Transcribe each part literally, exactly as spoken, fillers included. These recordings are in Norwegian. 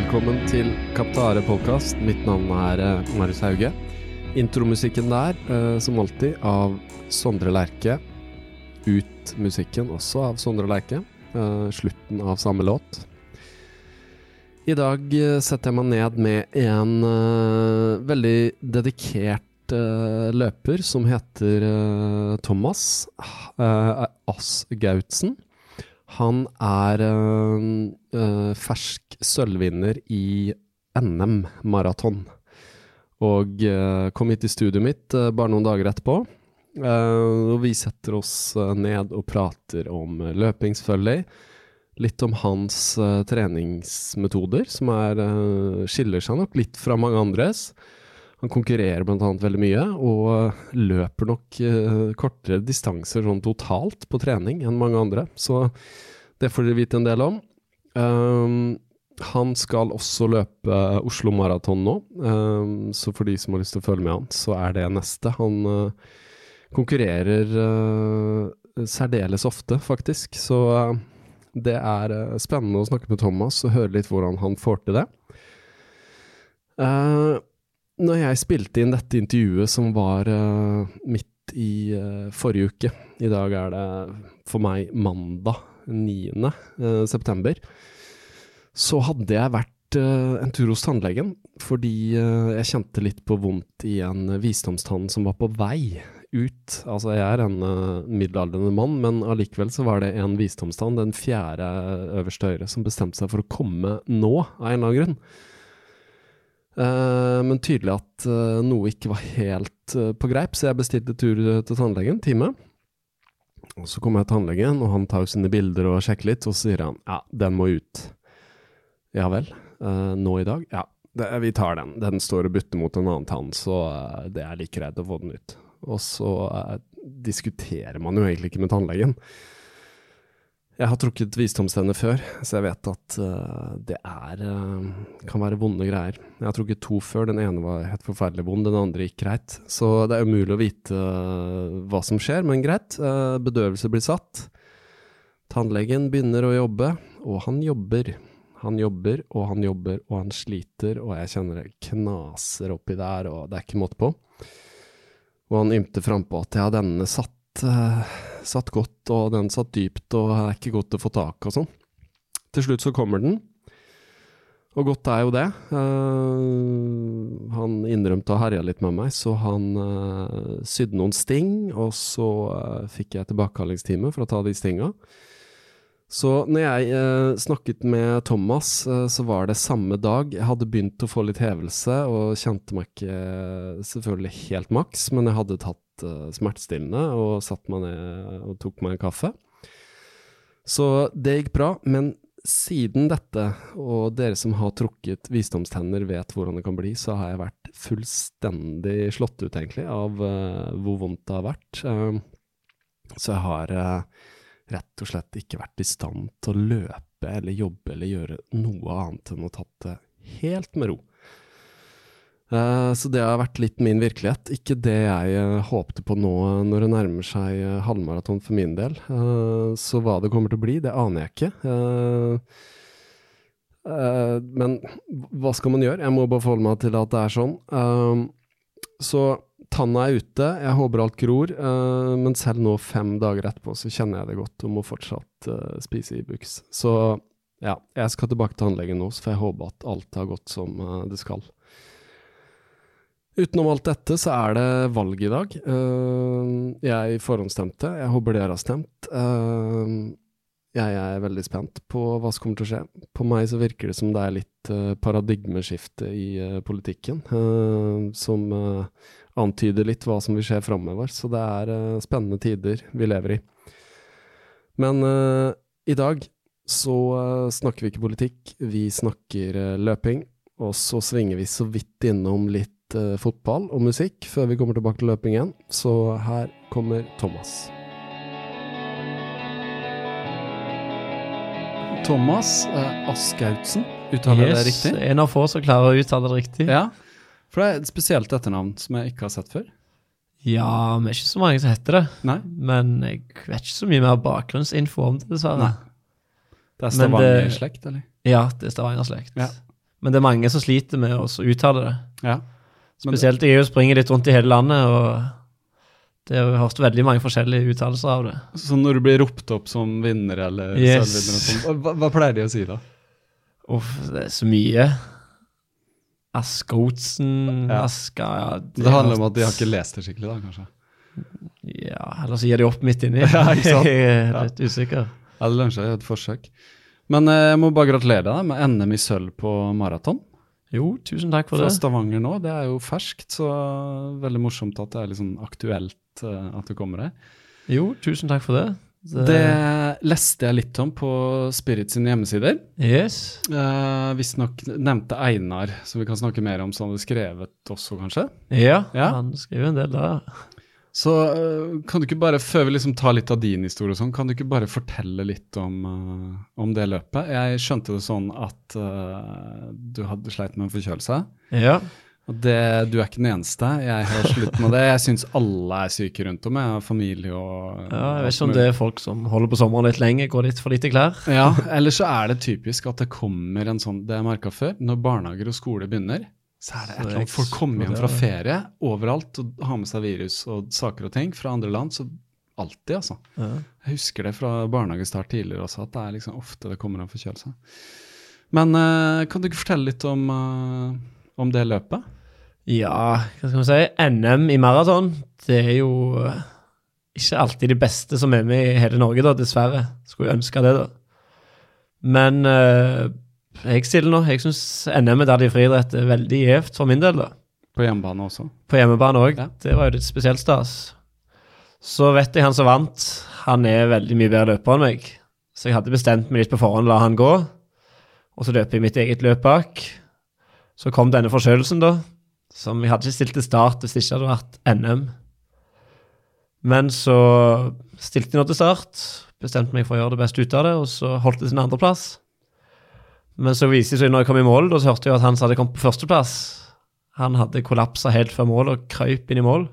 velkommen til Kaptare podcast. Mitt navn er uh, Marius Hauge. Intromusikken der, uh, som alltid, av Sondre Lerche. Ut musikken også av Sondre Lerche. Uh, slutten av samme låt. I dag uh, setter jeg meg ned med en uh, veldig dedikert uh, løper som heter uh, Thomas uh, Asgautsen. Han er uh, uh, fersk sølvvinner i N M-maraton, og uh, kom hit i studioet mitt uh, bare noen dager etterpå, uh, og vi setter oss uh, ned og prater om uh, løpingsfølge, litt om hans uh, treningsmetoder, som er, uh, skiller seg nok litt fra mange andres. Han konkurrerer blant annet veldig mye, og løper nok uh, kortere distanser sånn totalt på trening enn mange andre, så det får dere vite en del om. Um, han skal også løpe Oslo Maraton nå, um, så for de som har lyst til å følge med han, så er det neste. Han uh, konkurrerer uh, særdeles ofte, faktisk, så uh, det er uh, spennende å snakke med Thomas og høre litt hvordan han får til det. Uh, Når jeg spilte inn dette intervjuet som var uh, midt i uh, forrige uke, i dag er det for meg mandag niende september, så hadde jeg vært uh, en tur hos tannlegen, fordi uh, jeg kjente litt på vondt i en visdomstann som var på vei ut. Altså jeg er en uh, middelaldrende mann, men allikevel så var det en visdomstann, den fjerde øverste høyre, som bestemte seg for å komme nå, av en eller annen grunn. Uh, men tydelig at uh, noe ikke var helt uh, på greip, så jeg bestilte tur til tannlegen, time. Og så kommer jeg til tannlegen, og han tar jo sine bilder og sjekker litt, og så sier han, ja, den må ut. Ja vel, uh, nå i dag? Ja, det, vi tar den. Den står og bytter mot en annen tann, så uh, det er like greit å få den ut. Og så uh, diskuterer man jo egentlig ikke med tannlegen. Jeg har trukket visdomstenner før, så jeg vet at uh, det er, uh, kan være vonde greier. Jeg har trukket to før, den ene var helt forferdelig vond, den andre gikk greit. Så det er umulig å vite uh, hva som skjer, men greit. Uh, bedøvelse blir satt. Tannlegen begynner å jobbe, og han jobber. Han jobber, og han jobber, og han sliter, og jeg kjenner det knaser oppi der, og det er ikke måte på. Og han ymte frem på at ja, denne satt Uh, satt godt, og den satt dypt, og er ikke godt å få tak og sånn. Til slutt så kommer den, og godt er jo det. Uh, han innrømte å herje litt med meg, så han uh, sydde noen sting, og så uh, fikk jeg tilbakeholdningstime for å ta de stinga. Så når jeg uh, snakket med Thomas, uh, så var det samme dag. Jeg hadde begynt å få litt hevelse, og kjente meg ikke uh, selvfølgelig helt maks, men jeg hadde tatt smertestillende og satt meg ned og tok meg en kaffe. Så det gikk bra, men siden dette, og dere som har trukket visdomstenner vet hvordan det kan bli, så har jeg vært fullstendig slått ut egentlig av uh, hvor vondt det har vært. Uh, så jeg har uh, rett og slett ikke vært i stand til å løpe eller jobbe eller gjøre noe annet enn å tatt det helt med ro. Uh, så det har vært litt min virkelighet, ikke det jeg uh, håpte på nå når det nærmer seg uh, halvmaraton for min del. Uh, så hva det kommer til å bli, det aner jeg ikke. Uh, uh, men hva skal man gjøre? Jeg må bare forholde meg til at det er sånn. Uh, så tanna er ute, jeg håper alt gror, uh, men selv nå fem dager etterpå så kjenner jeg det godt og må fortsatt uh, spise i buks. Så ja, jeg skal tilbake til tannlegen nå, for jeg håper at alt har gått som uh, det skal. Utenom alt dette så er det valg i dag. Uh, jeg forhåndsstemte. Jeg håper dere har stemt. Uh, jeg er veldig spent på hva som kommer til å skje. På meg så virker det som det er litt uh, paradigmeskifte i uh, politikken, uh, som uh, antyder litt hva som vil skje fremover. Så det er uh, spennende tider vi lever i. Men uh, i dag så uh, snakker vi ikke politikk. Vi snakker uh, løping, og så svinger vi så vidt innom litt fotball og musikk før vi kommer tilbake til løpingen. Så her kommer Thomas. Thomas eh, Asgautsen, uttaler yes, det riktig? En av få som klarer å uttale det riktig. Ja, for det er et spesielt etternavn som jeg ikke har sett før. Ja, men ikke så mange som heter det. Nei. Men jeg vet ikke så mye mer bakgrunnsinfo om det, dessverre. Nei. Det er Stavanger-slekt, eller? Ja, det er Stavanger-slekt. Ja. Men det er mange som sliter med å så uttale det. Ja. Men, Spesielt jeg er jo springer litt rundt i hele landet, og det har jeg hørt veldig mange forskjellige uttalelser av det. så når du blir ropt opp som vinner eller Yes. sølvvinner og sånn, hva, hva pleier de å si da? Uff, det er så mye. Askotsen, Ja. Aska, ja. Det handler om at de har ikke lest det skikkelig da, kanskje. Ja, eller så gir de opp midt inni. Ja, ikke sant? Jeg er litt usikker. Ja, det lønner seg å gjøre et forsøk. Men eh, jeg må bare gratulere deg med N M i sølv på maraton. Jo, tusen takk for Fra det. Stavanger nå, det er jo ferskt, så veldig morsomt at det er litt sånn aktuelt uh, at du kommer der. Jo, tusen takk for det. Det, Det leste jeg litt om på Spirit sine hjemmesider. Yes. Uh, Hvis nok nevnte Einar, som vi kan snakke mer om, som hadde skrevet også, kanskje. Ja, Ja. han skriver en del der. Så uh, kan du ikke bare, før vi liksom tar litt av din historie og sånn, kan du ikke bare fortelle litt om, uh, om det løpet? Jeg skjønte det sånn at uh, du hadde sleit med en forkjølelse. Ja. Og det, du er ikke den eneste. Jeg har slutt med det. Jeg synes alle er syke rundt om. Jeg har familie og... ja, jeg vet ikke om det er folk som holder på sommeren litt lenge, går litt for lite klær. Ja, eller så er det typisk at det kommer en sånn, det er merket før, når barnehager og skole begynner, så er det et eller annet, folk kommer hjem fra ferie overalt og har med seg virus og saker og ting fra andre land, så alltid altså. Ja. Jeg husker det fra barnehagestart tidligere også, at det er liksom ofte det kommer en forkjølelse. Men uh, kan du ikke fortelle litt om, uh, om det løpet? Ja, hva skal man si? N M i maraton, det er jo eh, ikke alltid de beste som er med i hele Norge da, dessverre. Skulle jeg ønske det da. Men uh, jeg stiller nå. Jeg synes N M-medalje i friidrett er veldig gjevt for min del da. På hjemmebane også? På hjemmebane også. Ja. Det var jo litt spesielt stas. Så vet jeg han som vant, han er veldig mye bedre løper enn meg. Så jeg hadde bestemt meg litt på forhånd, la han gå. Og så løper jeg mitt eget løp bak. Så kom denne forkjølelsen da, som jeg hadde ikke stilt til start hvis det ikke hadde vært N M. Men så stilte jeg nå til start, bestemte meg for å gjøre det best ut av det, og så holdt det sin andre plass. Men så viste det seg når jeg kom i mål, da så hørte jeg at han som hadde kommet på førsteplass, han hadde kollapset helt før mål og krøyp inn i mål.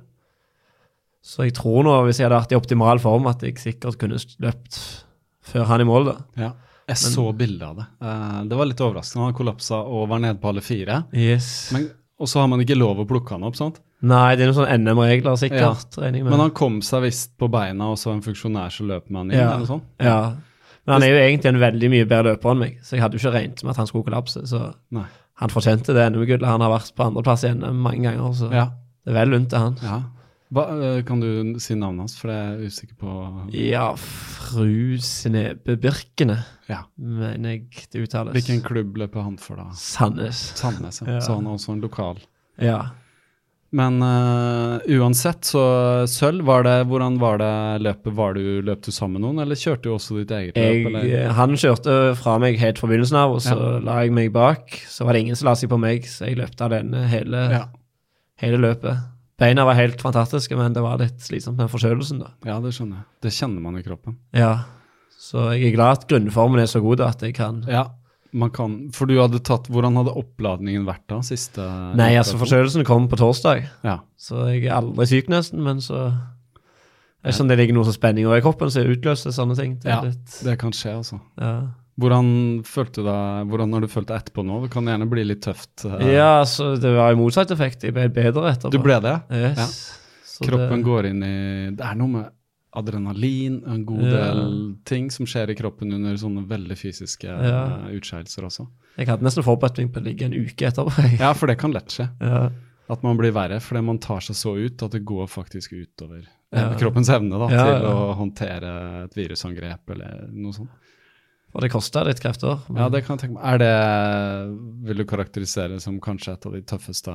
Så jeg tror nå, hvis jeg hadde vært i optimal form, at jeg sikkert kunne løpt før han i mål da. Ja, jeg så bildet av det. Uh, det var litt overraskende. Han kollapset og var nede på alle fire. Yes. Men, og så har man ikke lov å plukke han opp, sant? Nei, det er noen sånne N M-regler sikkert, Ja. regner jeg med. Men han kom seg visst på beina, og så en funksjonær som løp med han inn, Ja. eller sånn. Ja, men han er jo egentlig en veldig mye bedre løper enn meg, så jeg hadde jo ikke regnet med at han skulle kollapse, så Nei. han fortjente det N M-gullet. Han har vært på andre plass i N M mange ganger, så Ja, det er vel lunt til han. ja. Hva, uh, kan du si navnet hans, for jeg er usikker på... Ja, fru Snebe Birkene, Ja. mener jeg det uttales. Hvilken klubb løper han for da? Sandnes. Sandnes, ja. Ja. Så han er også en lokal. Ja. Men uh, uansett, så sølv, var det, hvordan var det løpet? Var du, løp du sammen med noen, eller kjørte du også ditt eget løp? Jeg, Eller? han kjørte fra meg helt fra begynnelsen av, og så Ja. la jeg meg bak. Så var det ingen som la seg på meg, så jeg løpte alene hele, Ja. hele løpet. Beina var helt fantastiske, men det var litt slitsomt med forkjølelsen da. Ja, det skjønner jeg. Det kjenner man i kroppen. Ja, så jeg er glad at grunnformen er så god da, at jeg kan... Ja, man kan, for du hadde tatt, hvordan hadde oppladningen vært da, siste... Nei, altså forkjølelsen kom på torsdag, Ja, så jeg er aldri syk nesten, men så... Det er ikke sånn det ligger noe som spenning over i kroppen, så jeg utløser sånne ting. Det ja er litt... det kan skje altså. Ja. Hvordan følte du deg, hvordan har du følt deg etterpå nå? Det kan gjerne bli litt tøft. eh. Ja, så det var jo motsatt effekt. Jeg ble bedre etterpå. Du ble det? Yes. Ja. Så Kroppen det... går inn i, det er noe med adrenalin, en god Ja. del ting som skjer i kroppen under sånne veldig fysiske Ja. uh, utskeielser også. Jeg hadde nesten forberedt meg på å ligge en uke etterpå. Ja, for det kan lett skje. Ja. At man blir verre, fordi man tar seg så ut at det går faktisk utover eh, Ja. kroppens evne da, Ja, til ja. å håndtere et virusangrep eller noe sånt. Og det kostet litt krefter. men- Ja, det kan jeg tenke meg. Er det, vil du karakterisere som kanskje et av de tøffeste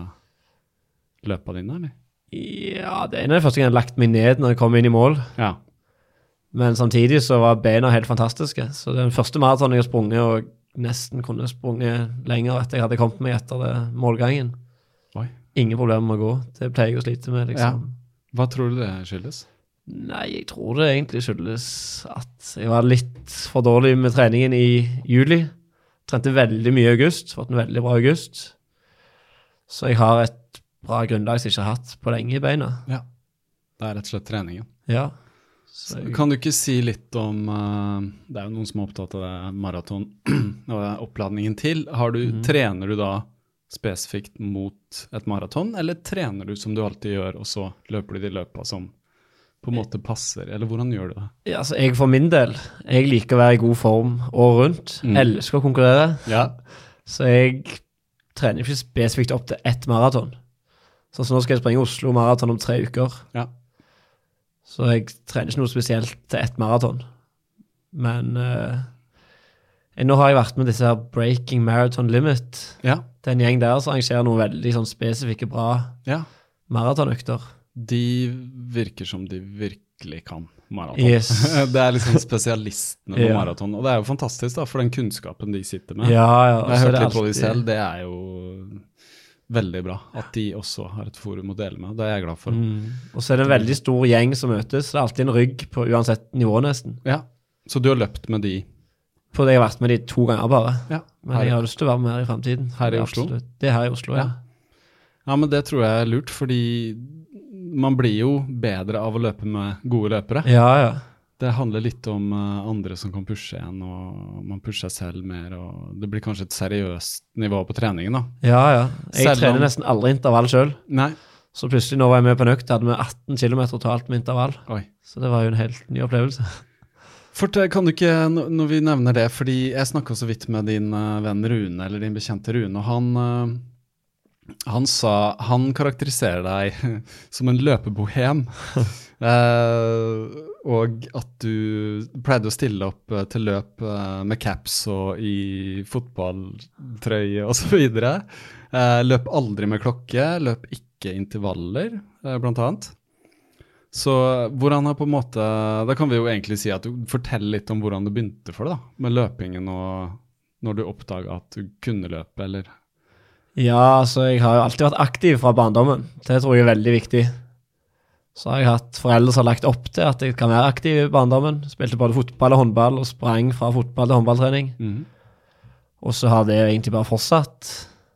løpene dine, eller? Ja, det er en av de første gang jeg har lagt meg ned når jeg kom inn i mål. Ja. Men samtidig så var beina helt fantastiske. Så den første maratonen jeg har sprunget, og nesten kunne sprunget lenger etter jeg hadde kommet meg etter det målgangen. Oi. Ingen problemer med å gå. Det pleier jeg å slite med, liksom. Hva tror du det skyldes? Nei, jeg tror det egentlig skyldes at jeg var litt for dårlig med treningen i juli. Trente veldig mye i august, fått en veldig bra august. Så jeg har et bra grunnlag som jeg ikke har hatt på lenge i beina. Ja. Det er rett og slett treningen. Ja. Så kan du ikke si litt om, uh, det er jo noen som er opptatt av det maraton og oppladningen til. Har du, mm. Trener du da spesifikt mot et maraton, eller trener du som du alltid gjør, og så løper du de løpene som på en måte passer, eller hvordan gjør du det? Ja, altså jeg for min del, jeg liker å være i god form året rundt, mm. elsker å konkurrere, ja. Så jeg trener ikke spesifikt opp til ett maraton. Så, så nå skal jeg springe Oslo maraton om tre uker. Ja. Så jeg trener ikke noe spesielt til ett maraton. Men uh, nå har jeg vært med disse her Breaking Marathon Limit. Ja. Det er en gjeng der som arrangerer noen veldig sånn spesifikke, bra ja. maratonøkter. De virker som de virkelig kan maraton. Yes. Det er liksom spesialistene på ja. maraton, og det er jo fantastisk da, for den kunnskapen de sitter med. Ja, ja. Jeg har hørt litt på de selv, det er jo veldig bra at de også har et forum å dele med. Det er jeg glad for. Mm. Og så er det en veldig stor gjeng som møtes. Det er alltid en rygg på uansett nivå nesten. Ja, så du har løpt med de? For det har jeg vært med de to ganger bare. Ja. Men jeg har lyst til å være med her i fremtiden. Her i Oslo? Absolutt. Det er her i Oslo, ja. ja. Ja, men det tror jeg er lurt, fordi man blir jo bedre av å løpe med gode løpere. Ja, ja. Det handler litt om uh, andre som kan pushe en, og man pusher seg selv mer, og det blir kanskje et seriøst nivå på treningen da. Ja, ja. Jeg selv trener om... nesten aldri intervall selv. Nei. Så plutselig nå var jeg med på en økt, hadde vi atten kilometer totalt med intervall. Oi. Så det var jo en helt ny opplevelse. Fortell, kan du ikke, når vi nevner det, fordi jeg snakket så vidt med din uh, venn Rune, eller din bekjente Rune, og han, uh, han sa, han karakteriserer deg som en løpebohem. Uh, og at du pleide å stille opp uh, til løp uh, med caps og i fotballtrøye og så videre. Uh, løp aldri med klokke, løp ikke intervaller, uh, blant annet. Så hvordan har på en måte, da kan vi jo egentlig si at du forteller litt om hvordan du begynte for det da, med løpingen og når du oppdaget at du kunne løpe, eller? Ja, altså jeg har jo alltid vært aktiv fra barndommen. Det tror jeg er veldig viktig. Så har jeg hatt foreldre som har lagt opp til at jeg kan være aktiv i barndommen. Spilte både fotball og håndball, og sprang fra fotball til håndballtrening. Mm. Og så har det egentlig bare fortsatt.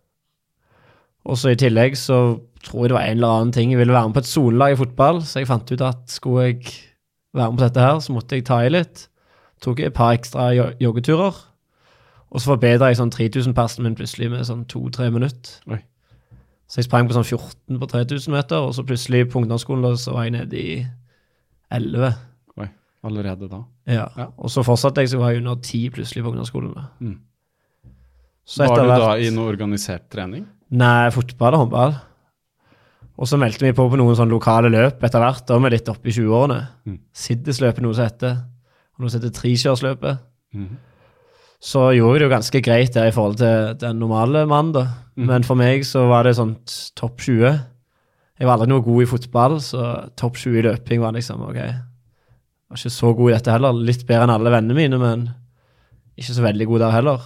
Og så i tillegg så tror jeg det var en eller annen ting. Jeg ville være med på et sonelag i fotball, så jeg fant ut at skulle jeg være med på dette her, så måtte jeg ta i litt. Tok et par ekstra joggeturer, og så forbedret jeg sånn tre tusen persen min plutselig med sånn to tre minutter. Oi. Så jeg sprang på sånn fjorten på tre tusen meter, og så plutselig på ungdomsskolen så var jeg nede i elleve. Oi, allerede da? Ja, ja. Og så fortsatte jeg, så var jeg under ti plutselig på ungdomsskolen. Mm. Så var du hvert... da i noe organisert trening? Nei, fotball og håndball. Og så meldte vi på på noen sånn lokale løp etter hvert, da med litt opp i tjue-årene. Mm. Siddesløpet, noe som heter, og noe som heter trikjørsløpet. Mm. Så gjorde jeg det jo ganske greit der i forhold til den normale mannen da. Mm. Men for meg så var det sånn topp tjue. Jeg var aldri noe god i fotball, så topp tjue i løping var liksom, ok. Jeg var ikke så god i dette heller. Litt bedre enn alle vennene mine, men ikke så veldig god der heller.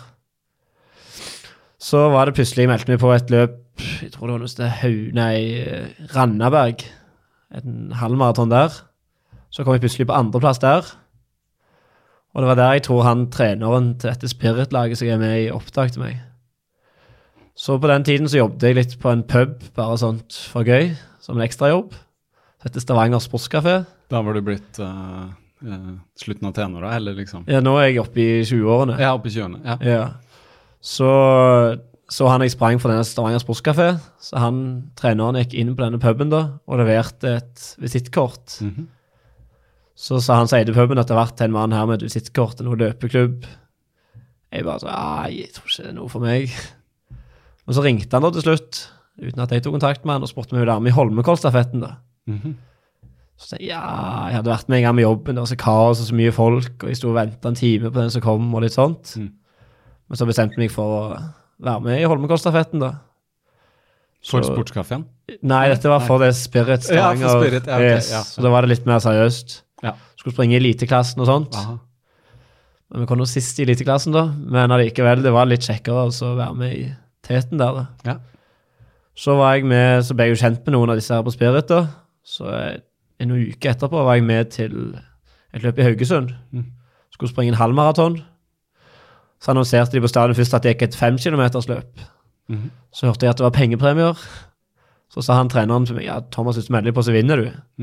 Så var det plutselig, jeg meldte meg på et løp, jeg tror det var noe sted, Hau, nei, Randaberg. En halvmaraton der. Så kom jeg plutselig på andre plass der. Og det var der jeg tror han treneren til dette Spirit-laget som er med i opptak til meg. Så på den tiden så jobbet jeg litt på en pub, bare sånt for gøy, som en ekstra jobb. Det heter Stavanger Sportskafé. Da var du blitt uh, uh, slutten av tenåra, eller liksom? Ja, nå er jeg oppe i tjue-årene. Ja, oppe i tjueårene, ja. Ja. Så, så han jeg sprang for denne Stavanger Sportskafé, så han, treneren gikk inn på denne puben da, og leverte et visittkort. Mhm. Så sa han seg til puben at det har vært en mann her med et visittkort til noe løpeklubb. Jeg bare så, jeg tror ikke det er noe for meg. Men så ringte han da til slutt, uten at jeg tok kontakt med han, og spurte meg å være med i Holmenkollstafetten da. Mm-hmm. Så sa jeg, ja, jeg hadde vært med en gang med jobben, det var så kaos og så mye folk, og jeg stod og ventet en time på den som kom, og litt sånt. Mm. Men så bestemte jeg meg for å være med i Holmenkollstafetten da. For sportskaffen? Nei, dette var for det Spirit Stavanger. Ja, for Spirit, ja, okay, yes. Ja. Så da var det litt mer seriøst. Ja. Skulle springe i eliteklassen og sånt. Aha. Men vi kom nå sist i eliteklassen da. Men allikevel, det var litt kjekkere å være med i teten der da. Ja. Så var jeg med, så ble jeg jo kjent med noen av disse her på Spirit da. Så en uke etterpå var jeg med til et løp i Haugesund. Mm. Skulle springe en halvmaraton. Så annonserte de på stadion først at det gikk et fem kilometers løp. Mm. Så hørte jeg at det var pengepremier. Så sa han treneren til meg, ja, Thomas, hvis du melder på så vinner du. Mm.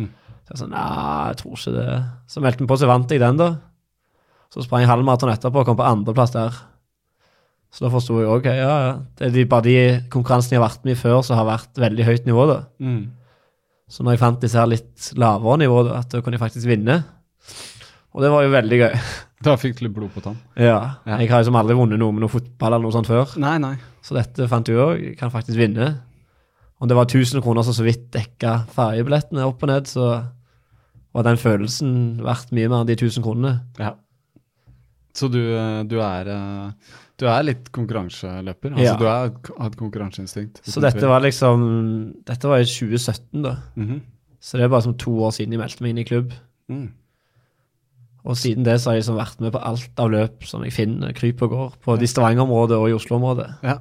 Så jeg sa, nei, jeg tror ikke det. Så meldte vi på, så vant jeg den da. Så sprang jeg halvmaraton etterpå og kom på andreplass der. Så da forstod jeg, ok, ja, ja. Det er de, bare de konkurransene jeg har vært med i før, som har vært veldig høyt nivå da. Mm. Så når jeg fant disse her litt lavere nivå, da, at da kunne jeg faktisk vinne. Og det var jo veldig gøy. Da fikk du litt blod på tann. Ja, Ja. jeg har jo som aldri vunnet noe med noe fotball eller noe sånt før. Nei, nei. Så dette fant jeg jo, jeg kan faktisk vinne. Om det var tusen kroner så så vidt dekka fergebillettene opp og ned, så var den følelsen verdt mye mer enn de tusen kronene. Ja. Så du, eh, du er eh, du er litt konkurranseløper. Altså Ja. du har hatt konkurranseinstinkt. Så dette var liksom, dette var i tjue sytten da. Mhm. Så det er bare som to år siden jeg meldte meg inn i klubb. Mm. Og siden det så har jeg liksom vært med på alt av løp som jeg finner, kryp og går, på de Stavanger-området og i Oslo-området. Ja.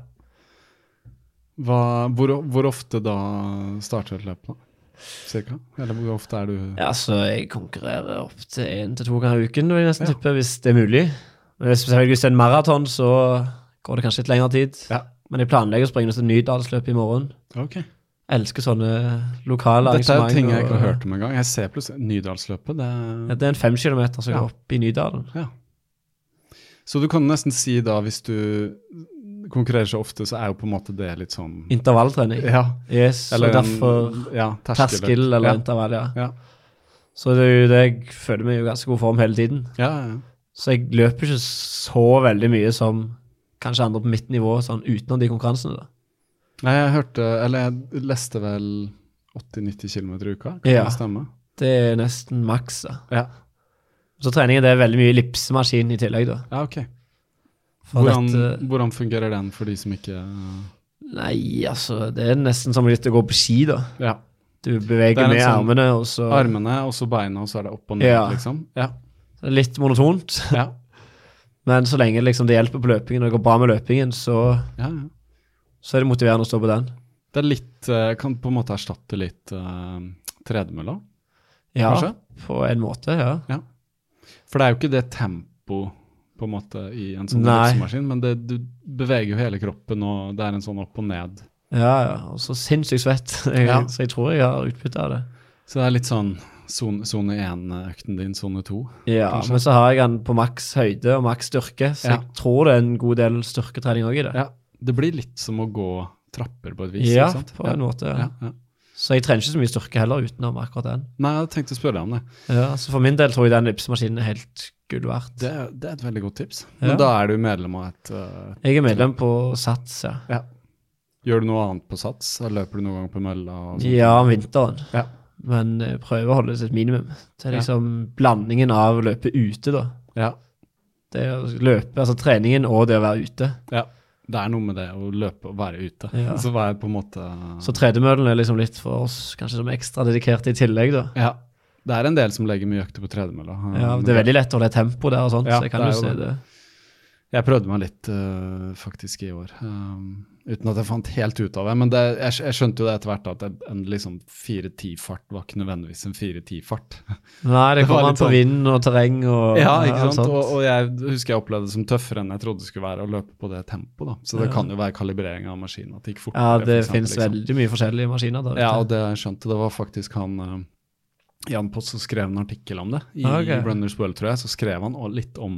Hva, hvor, hvor ofte da starter et løp da? Cirka? Eller hvor ofte er du... Ja, så jeg konkurrerer opp til en til to ganger i uken, vil jeg nesten Ja. tippe, hvis det er mulig. Men hvis jeg vil se en maraton, så går det kanskje litt lengre tid. Ja. Men jeg planlegger å springe til Nydalsløp i morgen. Ok. Jeg elsker sånne lokale Dette er jo ting jeg og- ikke har hørt om en gang. Jeg ser plutselig Nydalsløpet. Det... Ja, det er en fem kilometer som Ja. går opp i Nydalen. Ja. Så du kan nesten si da, hvis du konkurrerer så ofte, så er jo på en måte det litt sånn... Intervalltrening. Ja. Yes, Eller og derfor en, ja, terskel eller ja. intervall, ja. Ja. Så det er jo det jeg føler meg i ganske god form hele tiden. Ja, ja. Så jeg løper ikke så veldig mye som kanskje andre på mitt nivå, sånn utenom de konkurransene da. Nei, jeg hørte, eller jeg leste vel åtti til nitti kilometer i uka, kan Ja. det stemme? Det er nesten maks da. Ja. Så treningen det er veldig mye ellipsemaskin i tillegg da. Ja, ok. For Hvordan, dette, hvordan fungerer den for de som ikke... nei, altså, det er nesten som litt å gå på ski da. Ja, Du Det er beveger en med sånn armene, og så armene, og så beina, og så er det opp og ned, Ja. liksom. Ja, det er litt monotont. ja, Men så lenge liksom, det hjelper på løpingen, og det går bra med løpingen, så, ja, ja. så er det motiverende å stå på den. Det er litt, eh, kan på en måte erstatte litt uh, tredemølla, Ja, kanskje? på en måte, ja. For det er jo ikke det tempo på en måte i en sånn Nei. ellipsemaskin, men det, du beveger jo hele kroppen, og det er en sånn opp og ned. Ja, ja, og så sinnssykt svett. Jeg, Ja. Så jeg tror jeg har utbytte av det. Så det er litt sånn zone én-økten din, zone to. Ja, Kanskje. men så har jeg den på maks høyde og maks styrke, så Ja. jeg tror det er en god del styrketrening også i det. Ja, det blir litt som å gå trapper på et vis, Ja, ikke sant? på en måte, ja. Ja, ja. Så jeg trener ikke så mye styrke heller utenom akkurat den. Nei, jeg tenkte å spørre deg om det. Ja, så for min del tror jeg den ellipsemaskinen er helt gull verdt. Det, er- det er et veldig godt tips. Ja. Men da er du medlem av et... uh, Jeg er medlem på Sats, ja. ja. Gjør du noe annet på Sats? Løper du noen gang på mølla? Og sånt? Ja, om vinteren. Ja. Men jeg prøver å holde det til et minimum. Det er Ja. liksom blandingen av å løpe ute da. Ja. Det er å løpe, altså treningen og det å være ute. ja. Det er noe med det å løpe og være ute. Ja. Så var jeg på en måte... Så tredemøllen er liksom litt for oss, kanskje som ekstra dedikerte i tillegg da. Ja. Det er en del som legger mye økter på tredemølla. Ja, det er veldig lett å holde tempo der og sånt, Ja, så jeg kan det er jo jo se det. det. Jeg prøvde meg litt uh, faktisk i år, um, uten at jeg fant helt ut av det. Men det, jeg, jeg skjønte jo det etter hvert at en, en liksom fire ti-fart var ikke nødvendigvis en fire ti-fart. Nei, det Det var kommer an litt på sånn- vind og terreng og Ja, ikke alt sant? sånt. Og, og jeg husker jeg opplevde det som tøffere enn jeg trodde det skulle være å løpe på det tempoet. Da. Så det Ja. kan jo være kalibrering av maskinen. At det gikk fortere, Ja, for det eksempel, finnes liksom. veldig mye forskjellige maskiner der ute. Ja, og det jeg skjønte, det var faktisk han uh, Jan Potts som skrev en artikkel om det. I, Ah, ok. i Runners World, tror jeg, så skrev han også litt om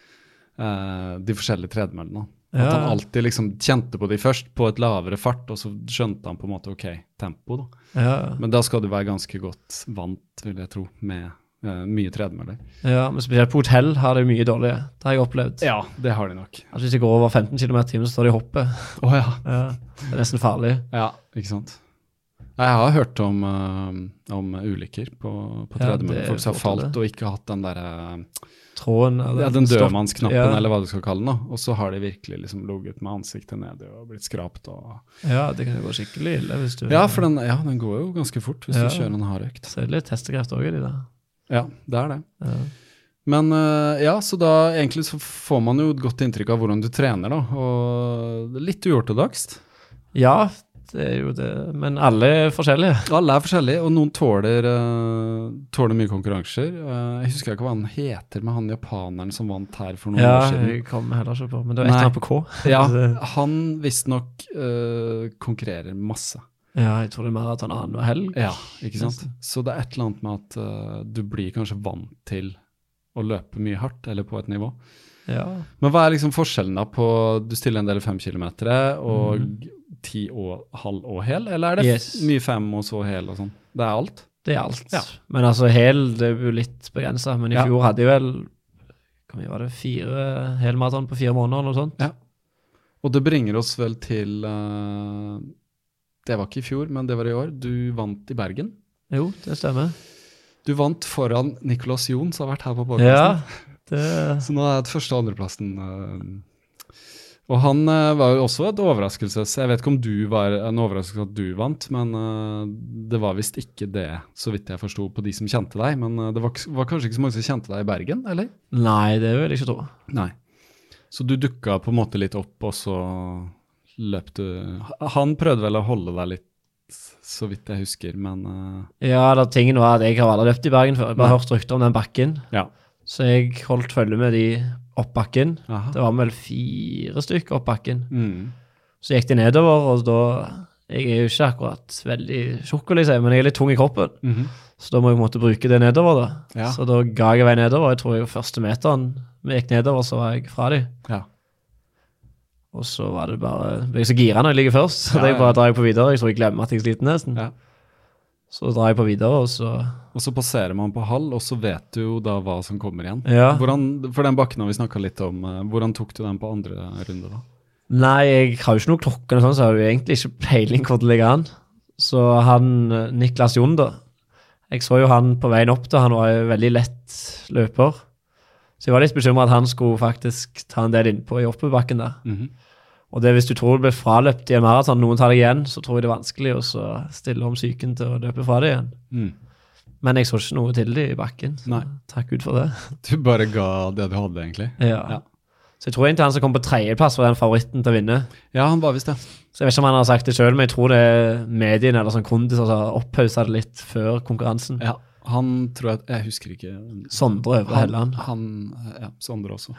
uh, de forskjellige tredemøllene. At Ja. han alltid liksom kjente på de først, på et lavere fart, og så skjønte han på en måte, ok, tempo da. Ja, Men da skal du være ganske godt vant, vil jeg tro, med uh, mye tredemøller. ja, men spesielt på hotell har det mye dårlige. Det har jeg opplevd. Ja, det har de nok. At hvis jeg går over femten kilometer i timen, så står de og hopper. Å ja. Ja, det er nesten farlig. Ja, ikke sant. Jeg har hørt om, uh, om ulykker på, på Ja, tredemøller. det Folk som har får til falt det. og ikke hatt den der uh, Tråden, eller ja, den stopp- dødmannsknappen, ja. eller hva du skal kalle den, da. Og så har de virkelig liksom ligget med ansiktet nede og blitt skrapt. Og... Ja, det kan jo gå skikkelig ille hvis du... Ja, for den, ja, den går jo ganske fort hvis Ja. du kjører en hard økt. Så er det litt hestekreft også i de der. Ja, det er det. Ja. Men uh, ja, så da egentlig så får man jo et godt inntrykk av hvordan du trener, da. Og det er litt uortodokst. Ja, det er jo det. Men alle er forskjellige. Alle er forskjellige, og noen tåler, uh, tåler mye konkurranser. Uh, jeg husker ikke hva han heter, med han japaneren som vant her for noen Ja, år siden. jeg kommer heller ikke på, men det er et Nei. eller annet på K. Ja, Det- han visstnok uh, konkurrerer masse. Ja, jeg tror det er maraton annen helg. Ja, ikke sant? Så det er et eller annet med at uh, du blir kanskje vant til å løpe mye hardt, eller på et nivå. Ja. Men hva er liksom forskjellen da på, du stiller en del fem kilometer og mm. ti og halv og hel, eller er det yes. mye fem og så hel og sånn? Det er alt? Det er alt. Ja. Men altså hel, det er jo litt begrenset, men i ja. fjor hadde jeg vel, hvor mye var det, fire helmaraton på fire måneder eller noe sånt. Ja. Og det bringer oss vel til, uh, det var ikke i fjor, men det var i år, du vant i Bergen. Jo, det stemmer. Du vant foran Nicolas Jon, som har vært her på podcasten. Ja, det... Så nå er det første og andreplassen. Uh, og han uh, var jo også et overraskelse. Så jeg vet ikke om du var en overraskelse at du vant, men uh, det var vist ikke det, så vidt jeg forstod på de som kjente deg. Men uh, det var, var kanskje ikke så mange som kjente deg i Bergen, eller? Nei, det vil jeg ikke tro. Nei. Så du dukka på en måte litt opp, og så løp du. Han prøvde vel å holde deg litt, så vidt jeg husker, men... Uh... Ja, da tingen var at jeg har aldri løpt i Bergen før. Jeg bare hørt rykter om den bakken. Ja. Så jeg holdt følge med de opp bakken. Aha. Det var vel fire stykker opp bakken. Mm. Så gikk de nedover, og da... Jeg er jo ikke akkurat veldig tjukk, vil jeg si, men jeg er litt tung i kroppen. Mm-hmm. Så da må jeg måtte bruke det nedover da. Ja. Så da ga jeg vei nedover. Jeg tror jeg første meteren vi gikk nedover, så var jeg fra de. Ja. Og så var det bare, ble jeg så gira når jeg ligger først, så ja, jeg bare drar jeg på videre, jeg tror jeg glemmer at jeg sliter nesten. Ja. Så drar jeg på videre, og så... Og så passerer man på halv, og så vet du jo da hva som kommer igjen. Ja. Hvordan, for den bakken har vi snakket litt om, hvordan tok du den på andre runde da? Nei, jeg har jo ikke noe klokken og sånn, så jeg har jo egentlig ikke peiling hvor det ligger an. Så han, Niklas Jon da, jeg så jo han på veien opp da, han var jo veldig lett løper. Så jeg var litt bekymret at han skulle faktisk ta en del innpå i oppebakken der. Mhm. Og det hvis du tror du blir fraløpt i en maraton, noen tar deg igjen, så tror jeg det er vanskelig å så stille om psyken til å løpe fra deg igjen. Mm. Men jeg så ikke noe til det i bakken, så Nei. Takk Gud for det. Du bare ga det du hadde egentlig? Ja. Ja. Så jeg tror egentlig han som kom på tredjeplass var den favoritten til å vinne. Ja, han var visst det. Så jeg vet ikke om han har sagt det selv, men jeg tror det er medien eller sånn kondis som har opphauset det litt før konkurransen. Ja, han tror jeg, jeg husker ikke. Sondre Øvre Helland. Han, ja, Sondre også.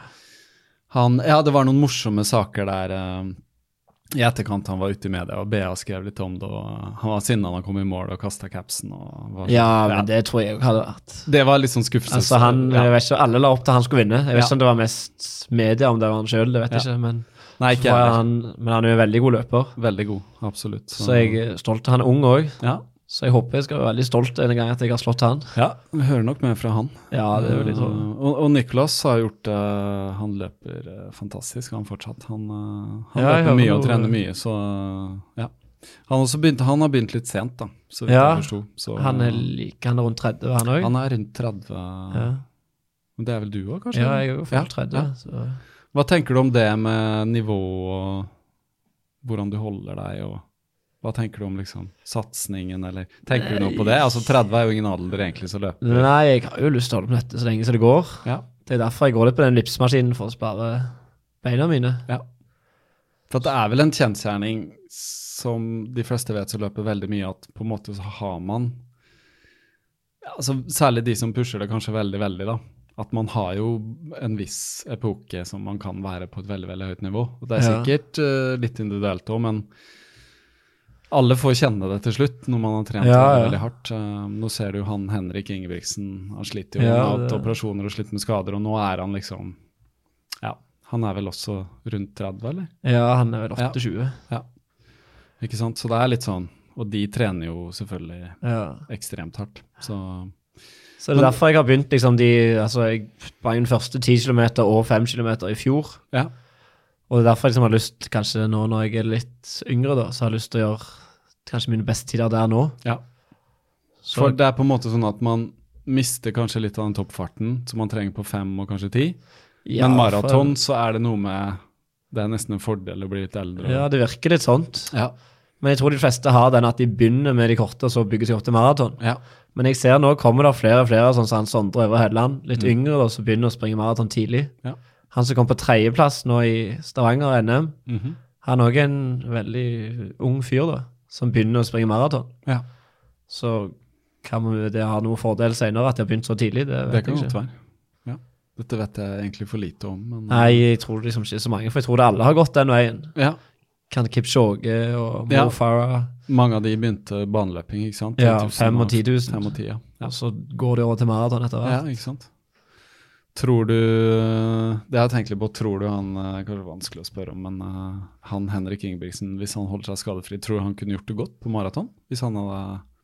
Han, ja, det var noen morsomme saker der uh, i etterkant han var ute i media, og B A skrev litt om det, og han var sinnet han kom i mål og kastet capsen. Og var, ja, men ja. Det tror jeg jo hadde vært. Det var litt sånn skuffelse. Altså han, ja. Jeg vet ikke, alle la opp til han skulle vinne. Jeg vet Ja. ikke om det var mest media, om det var han selv, det vet jeg Ja. ikke, men, Nei, ikke var heller. han, men han er jo en veldig god løper. Veldig god, absolutt. Så jeg er stolt. Han er ung også, Ja, så jeg håper jeg skal være veldig stolt en gang at jeg har slått han. ja, vi hører nok mer fra han. Ja, det er jo litt sånn. Uh, og, og Niklas har gjort uh, han løper uh, fantastisk, han fortsatt. Han, uh, han Ja, jeg løper hører mye og noe- trener mye, så uh, ja. Han, også begynt, han har begynt litt sent da, så vidt Ja, jeg forstod. Så, Han er like, han er rundt tretti, han også. han er rundt tretti, Ja, men det er vel du også, kanskje? ja jeg er jo Ja, fullt tretti, ja. så... Hva tenker du om det med nivå og hvordan du holder deg, og hva tenker du om liksom satsningen, eller tenker du noe på det? Altså tretti er jo ingen alder egentlig, så løper. Nei, jeg har jo lyst til å holde på dette så lenge som det går. Ja, Det er derfor jeg går litt på den lipsmaskinen for å spare beina mine. ja. For at det er vel en kjensgjerning som de fleste vet så løper veldig mye, at på en måte så har man, ja, altså særlig de som pusher det kanskje veldig, veldig da, at man har jo en viss epoke som man kan være på et veldig, veldig høyt nivå. Og det er Ja. sikkert uh, litt individuelt også, men alle får kjenne det til slutt når man har trent Ja, veldig, ja. veldig hardt. Uh, nå ser du jo han Henrik Ingebrigtsen, han sliter jo Ja, med alt det- operasjoner og sliter med skader, og nå er han liksom, ja, han er vel også rundt tretti, eller? Ja, han er vel Ja. åtte-tjue. Ikke sant? Så det er litt sånn, og de trener jo selvfølgelig Ja. ekstremt hardt. Så Så det er Men- derfor jeg har begynt liksom de, altså jeg var min første ti kilometer og fem kilometer i fjor. ja, Og det er derfor jeg liksom har lyst, kanskje nå når jeg er litt yngre da, så har jeg lyst til å gjøre kanskje mine beste tider der nå. ja. Så, For det er på en måte sånn at man mister kanskje litt av den toppfarten som man trenger på fem og kanskje ti. ja, Men for- maraton så er det noe med, det er nesten en fordel å bli litt eldre. Ja, det virker litt sånt. ja, Men jeg tror de fleste har den at de begynner med de korte og så bygger seg opp til maraton. ja. Men jeg ser nå kommer det flere og flere, sånn som han Sondre Øvre Helland, litt Mm. yngre da, som begynner å springe maraton tidlig. Ja. Han som kom på tredjeplass nå i Stavanger N M, Mhm. han er også en veldig ung fyr da, som begynner å springe maraton. Ja. Så kan man, det ha noen fordel senere at de har begynt så tidlig, det vet Det kan jeg godt ikke. være. Ja. Dette vet jeg egentlig for lite om. Men, Nei, jeg tror liksom ikke så mange, for jeg tror det alle har gått den veien. Ja, Kan Kipchoge og Mo Ja. Farah. Mange av de begynte baneløping, ikke sant? Ja, ti tusen fem og ti tusen. Fem og ti, ja. Og så går det over til maraton etter Ja, hvert. ikke sant? Tror du, det har jeg tenkt litt på, tror du han, eh, kanskje vanskelig å spørre om, men eh, han Henrik Ingebrigtsen, hvis han holder seg skadefri, tror du han kunne gjort det godt på maraton? Hvis han hadde,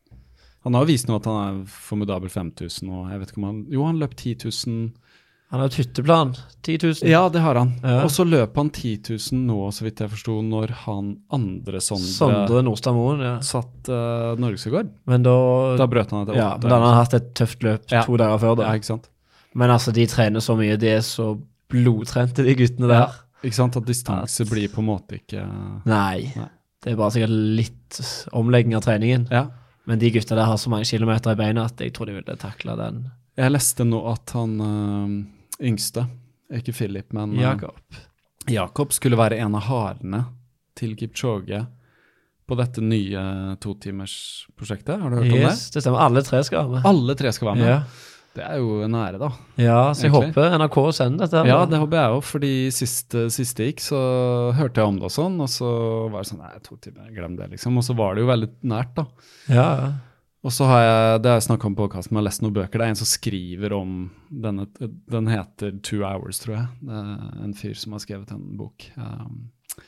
han har jo vist nå at han er formidabel fem tusen, og jeg vet ikke om han, jo han løp ti tusen. Han har et hytteplan, ti tusen. Ja, det har han. Ja. Og så løp han ti tusen nå, så vidt jeg forstod, når han andre Sondre, Sondre Nordstadmoen, ja. satt uh, Norgesrekord. Men da, Da brøt han etter åtte. ja, men da har han hatt et tøft løp Ja. to dager før da. Ja, ikke sant? Men altså, de trener så mye, de er så blodtrente, de guttene der. Ja. Ikke sant? At distanse At- blir på en måte ikke Nei, Nei. det er bare sikkert litt omlegging av treningen. Ja. Men de gutta der har så mange kilometer i beina at jeg tror de ville takle den. Jeg leste nå at han øh, yngste, ikke Philip, men øh, Jakob. Jakob skulle være en av harene til Kipchoge på dette nye totimersprosjektet. Har du hørt om det? Yes, det stemmer. Alle tre skal være med. Alle tre skal være med. Ja, Det er jo en ære, da. ja så jeg Egentlig. håper N R K sender dette. her. Ja, det håper jeg òg, fordi sist siste gikk, så hørte jeg om det og sånn, og så var det sånn Nei, to timer, glem det, liksom. Og så var det jo veldig nært, da. Ja, ja. Og så har jeg, det har jeg snakket om på podcasten, jeg har lest noen bøker. Det er en som skriver om denne, den heter Two Hours, tror jeg. Det er en fyr som har skrevet en bok. Um,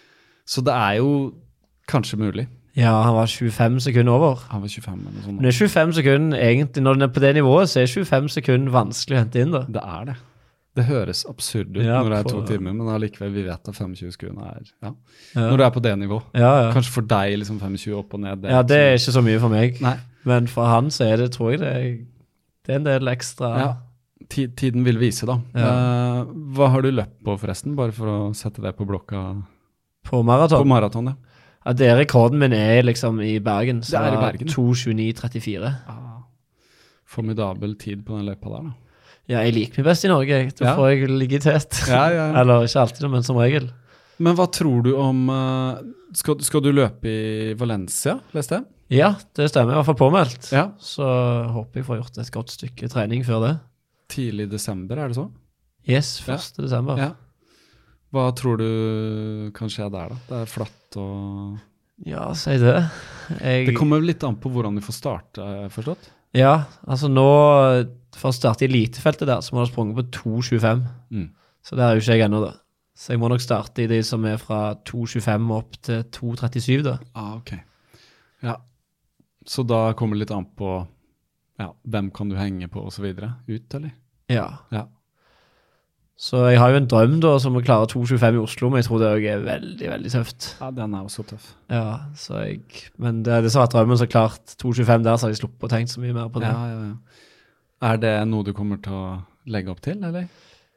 så det er jo kanskje mulig. Ja, han var tjuefem sekunder over. Han var tjuefem eller noe sånt. Men det er tjuefem sekunder, egentlig, når den er på det nivået, så er tjuefem sekunder vanskelig å hente inn da. Det er det. Det høres absurd ut Ja, når det er to for- timer, men allikevel, vi vet at femogtjue sekunder er, ja. Ja, Når det er på det nivå. ja. ja. Kanskje for deg, liksom femogtjue opp og ned. ja det er ikke så mye for meg. Nei. Men for han så er det, tror jeg det er, det er en del ekstra. Ja. Ti- Tiden vil vise, da. Ja. Eh, hva har du løpt på, forresten? Bare for å sette det på blokka. På maraton. På maraton, ja. Ja, det er rekorden min er liksom i Bergen. Så Det er i Bergen, ja. to tjueni trettifire. Ah, formidabel tid på den løypa der, da. Ja, jeg liker meg best i Norge. jeg. Da Ja. får jeg ligge i tet. Ja, ja, ja. Eller ikke alltid, men som regel. Men hva tror du om eh, skal, skal du løpe i Valencia, leste jeg? Ja, det stemmer. I hvert fall påmeldt. Ja. Så håper jeg får gjort et godt stykke trening før det. Tidlig i desember, er det så? Yes, Ja. første desember. Ja. Hva tror du kan skje der, da? Det er flatt og Ja, si det. Jeg, Det kommer vel litt an på hvordan du får starte, har jeg forstått? Ja, altså nå, for å starte i elitefeltet der, så må du ha sprunget på to tjuefem. Mm. Så det er jo ikke jeg ennå, da. Så jeg må nok starte i de som er fra to tjuefem opp til to trettisju, da. Ah, ok. Ja. Så da kommer det litt an på ja, hvem kan du henge på og så videre? Ut, eller? Ja. Ja. Så jeg har jo en drøm da, som å klare to tjuefem i Oslo, men jeg tror det også er veldig, veldig tøft. Ja, den er jo så tøff. Ja, så jeg, men det er det som har vært drømmen, så klart to tjuefem der, så har jeg sluppet å tenke så mye mer på det. Ja, ja, ja. Er det noe du kommer til å legge opp til, eller?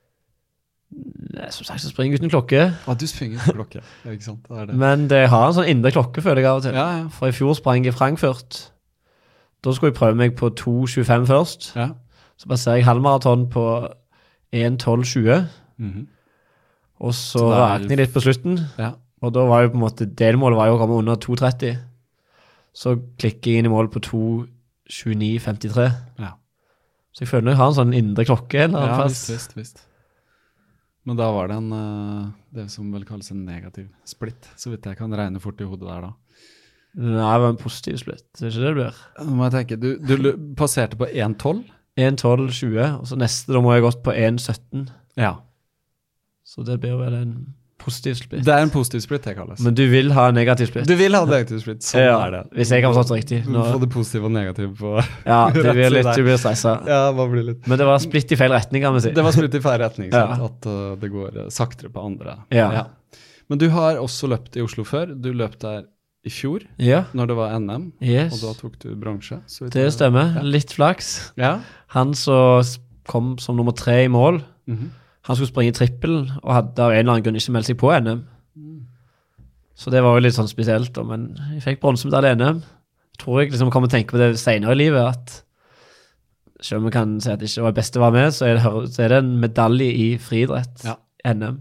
Nei, som sagt, så springer jeg uten klokke, Ah, du springer på klokke. Ja, ikke sant? Det er det. men det har en sånn indre klokke, føler jeg av og til. Ja, ja. For i fjor sprang jeg i Frankfurt. Da skulle jeg prøve meg på to tjuefem først. Ja. Så baserer jeg halvmaraton på en tolv tjue, Mhm. og så, Så det er- rakner jeg litt på slutten. Ja. Og da var jo på en måte, delmålet var jo å komme under to tretti. Så klikker jeg inn i mål på to tjueni femtitre. Ja. Så jeg føler jeg har en sånn indre klokke en eller annen Ja, plass. visst, visst, visst. Men da var det en, eh, det som vel kalles en negativ splitt, så vidt jeg kan regne fort i hodet der da. Nei, det var en positiv splitt. Det er ikke det det blir. Nå må jeg tenke, du, du lø- passerte på en tolv? en tolv tjue, og så neste da må jeg gått på en sytten. Ja. Så det blir vel en positiv splitt. Det er en positiv splitt, det kalles. Men du vil ha en negativ splitt. du vil ha negativ splitt, sånn Ja, er det. hvis jeg har forstått riktig. Du Nå, får det positive og negative på... ja, det blir Rett litt, side. du blir stresset. Ja, hva blir litt... Men det var splitt i feil retning, kan vi si. Det var splitt i feil retning, sant? Ja. At uh, det går uh, saktere på andre. Ja. Men du har også løpt i Oslo før. Du løp der i fjor, Ja, når det var N M, yes. og da tok du bronse. så vidt Det jeg- stemmer. Ja. Litt flaks. Ja. Han som s- kom som nummer tre i mål, Mhm. han skulle springe trippel, og hadde av en eller annen grunn ikke meldt seg på N M. Så det var jo litt sånn spesielt, da, men jeg fikk bronsemedalje i N M. Tror jeg liksom kommer til å tenke på det senere i livet, at selv om vi kan si at det ikke var det beste var med, så er det, så er det en medalje i friidrett, Ja. N M.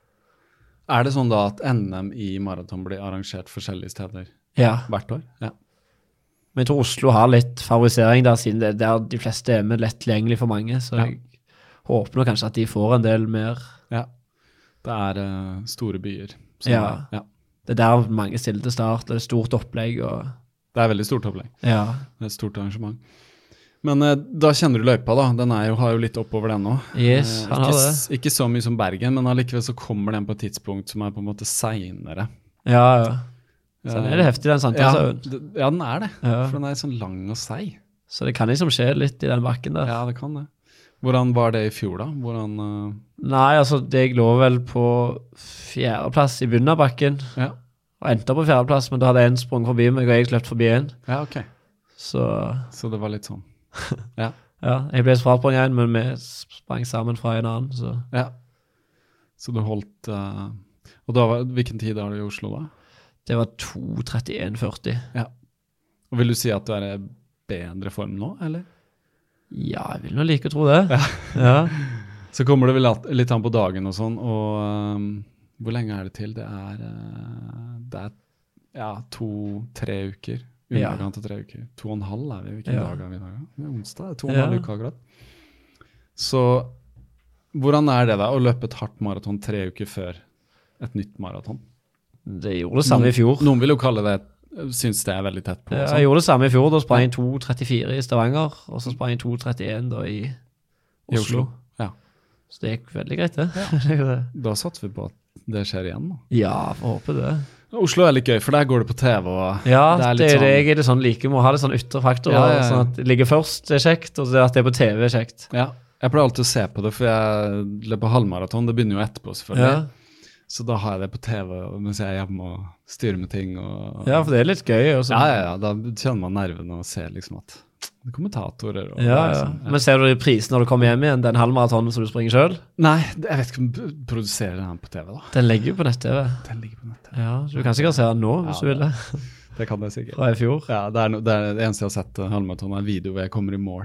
Er det sånn da at N M i maraton blir arrangert forskjellige steder Ja, hvert år? Ja. men jeg tror Oslo har litt favorisering der, siden det er der de fleste er med lett tilgjengelig for mange, så Ja. jeg håper nå kanskje at de får en del mer. Det er uh, store byer. som Ja. er- ja. det er der mange stiller til start, det er stort opplegg og... Det er veldig stort opplegg. Ja. Det er et stort arrangement. Men eh, da kjenner du løypa da, den er jo, har jo litt oppover den nå. Yes, Eh, han har ikke, det. s- ikke så mye som Bergen, men allikevel så kommer den på et tidspunkt som er på en måte senere. Ja, ja. Så den er det heftig, den Ja, Sankthanshaugen. d- ja, den er det. Ja. For den er sånn lang og seig. Så det kan liksom skje litt i den bakken der. Ja, det kan det. Hvordan var det i fjor da? Hvordan, eh, Nei, altså, det lå vel på fjerdeplass i bunnen av bakken, ja. og endte på fjerdeplass, men da hadde en sprung forbi meg, og jeg løpt forbi en. ja, ok. Så, Så det var litt sånn. Ja. ja, jeg ble frasprung igjen, men vi sprang sammen fra en annen, så... Ja. Så du holdt eh, Og da var, hvilken tid har du i Oslo da? Det var to trettien førti. Og vil du si at du er i bedre form nå, eller? Ja, jeg vil nå like å tro det. Ja. Så kommer det vel at- litt an på dagen og sånn, og ehm, hvor lenge er det til? Det er, eh, det er ja, to-tre uker. Ja. Underkant til tre uker. To og en halv er vi, hvilken Ja. dag er vi i dag? da? Det er onsdag, det er to og en Ja. halv uke akkurat. Så hvordan er det da, å løpe et hardt maraton tre uker før et nytt maraton? Det gjorde det samme i fjor. Noen vil jo kalle det, synes det er veldig tett på. og Ja, sånn. jeg gjorde det samme i fjor, da sprang jeg to trettifire i Stavanger, og så sprang jeg to trettien da i I Oslo. Oslo. Ja. Så det gikk veldig greit, det. Da satser vi på at det skjer igjen nå. Ja, får håpe det. Oslo er litt gøy, for der går det på T V, og Ja, det det er er litt det sånn- jeg er litt sånn like, må ha litt sånn ytre faktorer, Ja, ja, ja. sånn at det ligger først, det er kjekt, og så at det er på T V er kjekt. Ja, jeg pleier alltid å se på det, for jeg løper halvmaraton, det begynner jo etterpå selvfølgelig. Ja. Så da har jeg det på T V mens jeg er hjemme og styrer med ting. Og, ja, for det er litt gøy. Og så. ja, ja, ja, da kjenner man nervene og ser liksom at det er kommentatorer. Og Ja, det er ja. liksom, ja. Men ser du i prisen når du kommer hjem igjen, den halvmaratonen som du springer selv? Nei, det- jeg vet ikke om du produserer den på T V da. Den ligger jo på nett-T V. Den ligger på nettet. Ja, så du kan sikkert se den nå, hvis Ja, du vil det. Det kan jeg sikkert. Fra i fjor. Ja, det er, no, det er det eneste jeg har sett uh, halvmaraton, er en video hvor jeg kommer i mål.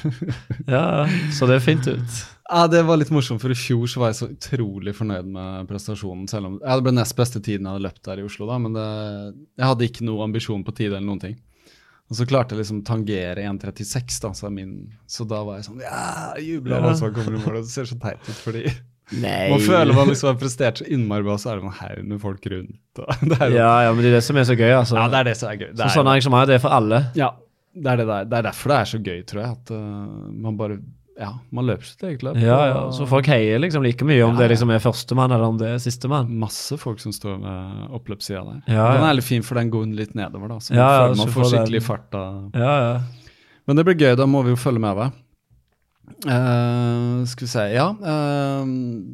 Ja, så det er fint ut. Ja, det var litt morsomt, for i fjor så var jeg så utrolig fornøyd med prestasjonen, selv om ja, det ble nest beste tiden jeg hadde løpt der i Oslo da, men det, jeg hadde ikke noe ambisjon på tid eller noen ting. Og så klarte jeg liksom tangere en trettiseks da, så, er min, så da var jeg sånn, ja, jubler, Ja. og så kommer i mål, og det ser så teit ut, fordi Nei. man føler man liksom har prestert så innmari bra, så er det noen haug med folk rundt. Og det er, jo- Ja, ja, men det er det som er så gøy, altså. ja, det er det som er gøy. Det Så er, sånne arrangementer, det er for alle. ja, det er, det, der. det er derfor det er så gøy, tror jeg, at uh, man bare, ja, man løper sitt eget løp. Ja, ja, og- så folk heier liksom like mye om Ja, det ja. liksom er førstemann eller om det er sistemann. Masse folk som står ved oppløpssida der. Ja, Den ja. er litt fin, for den går litt nedover, da. Så Ja, man, ja, føler, så man får får den- skikkelig fart av. Ja, ja. Men det blir gøy, da må vi jo følge med deg. Eh, skal vi se, ja. eh,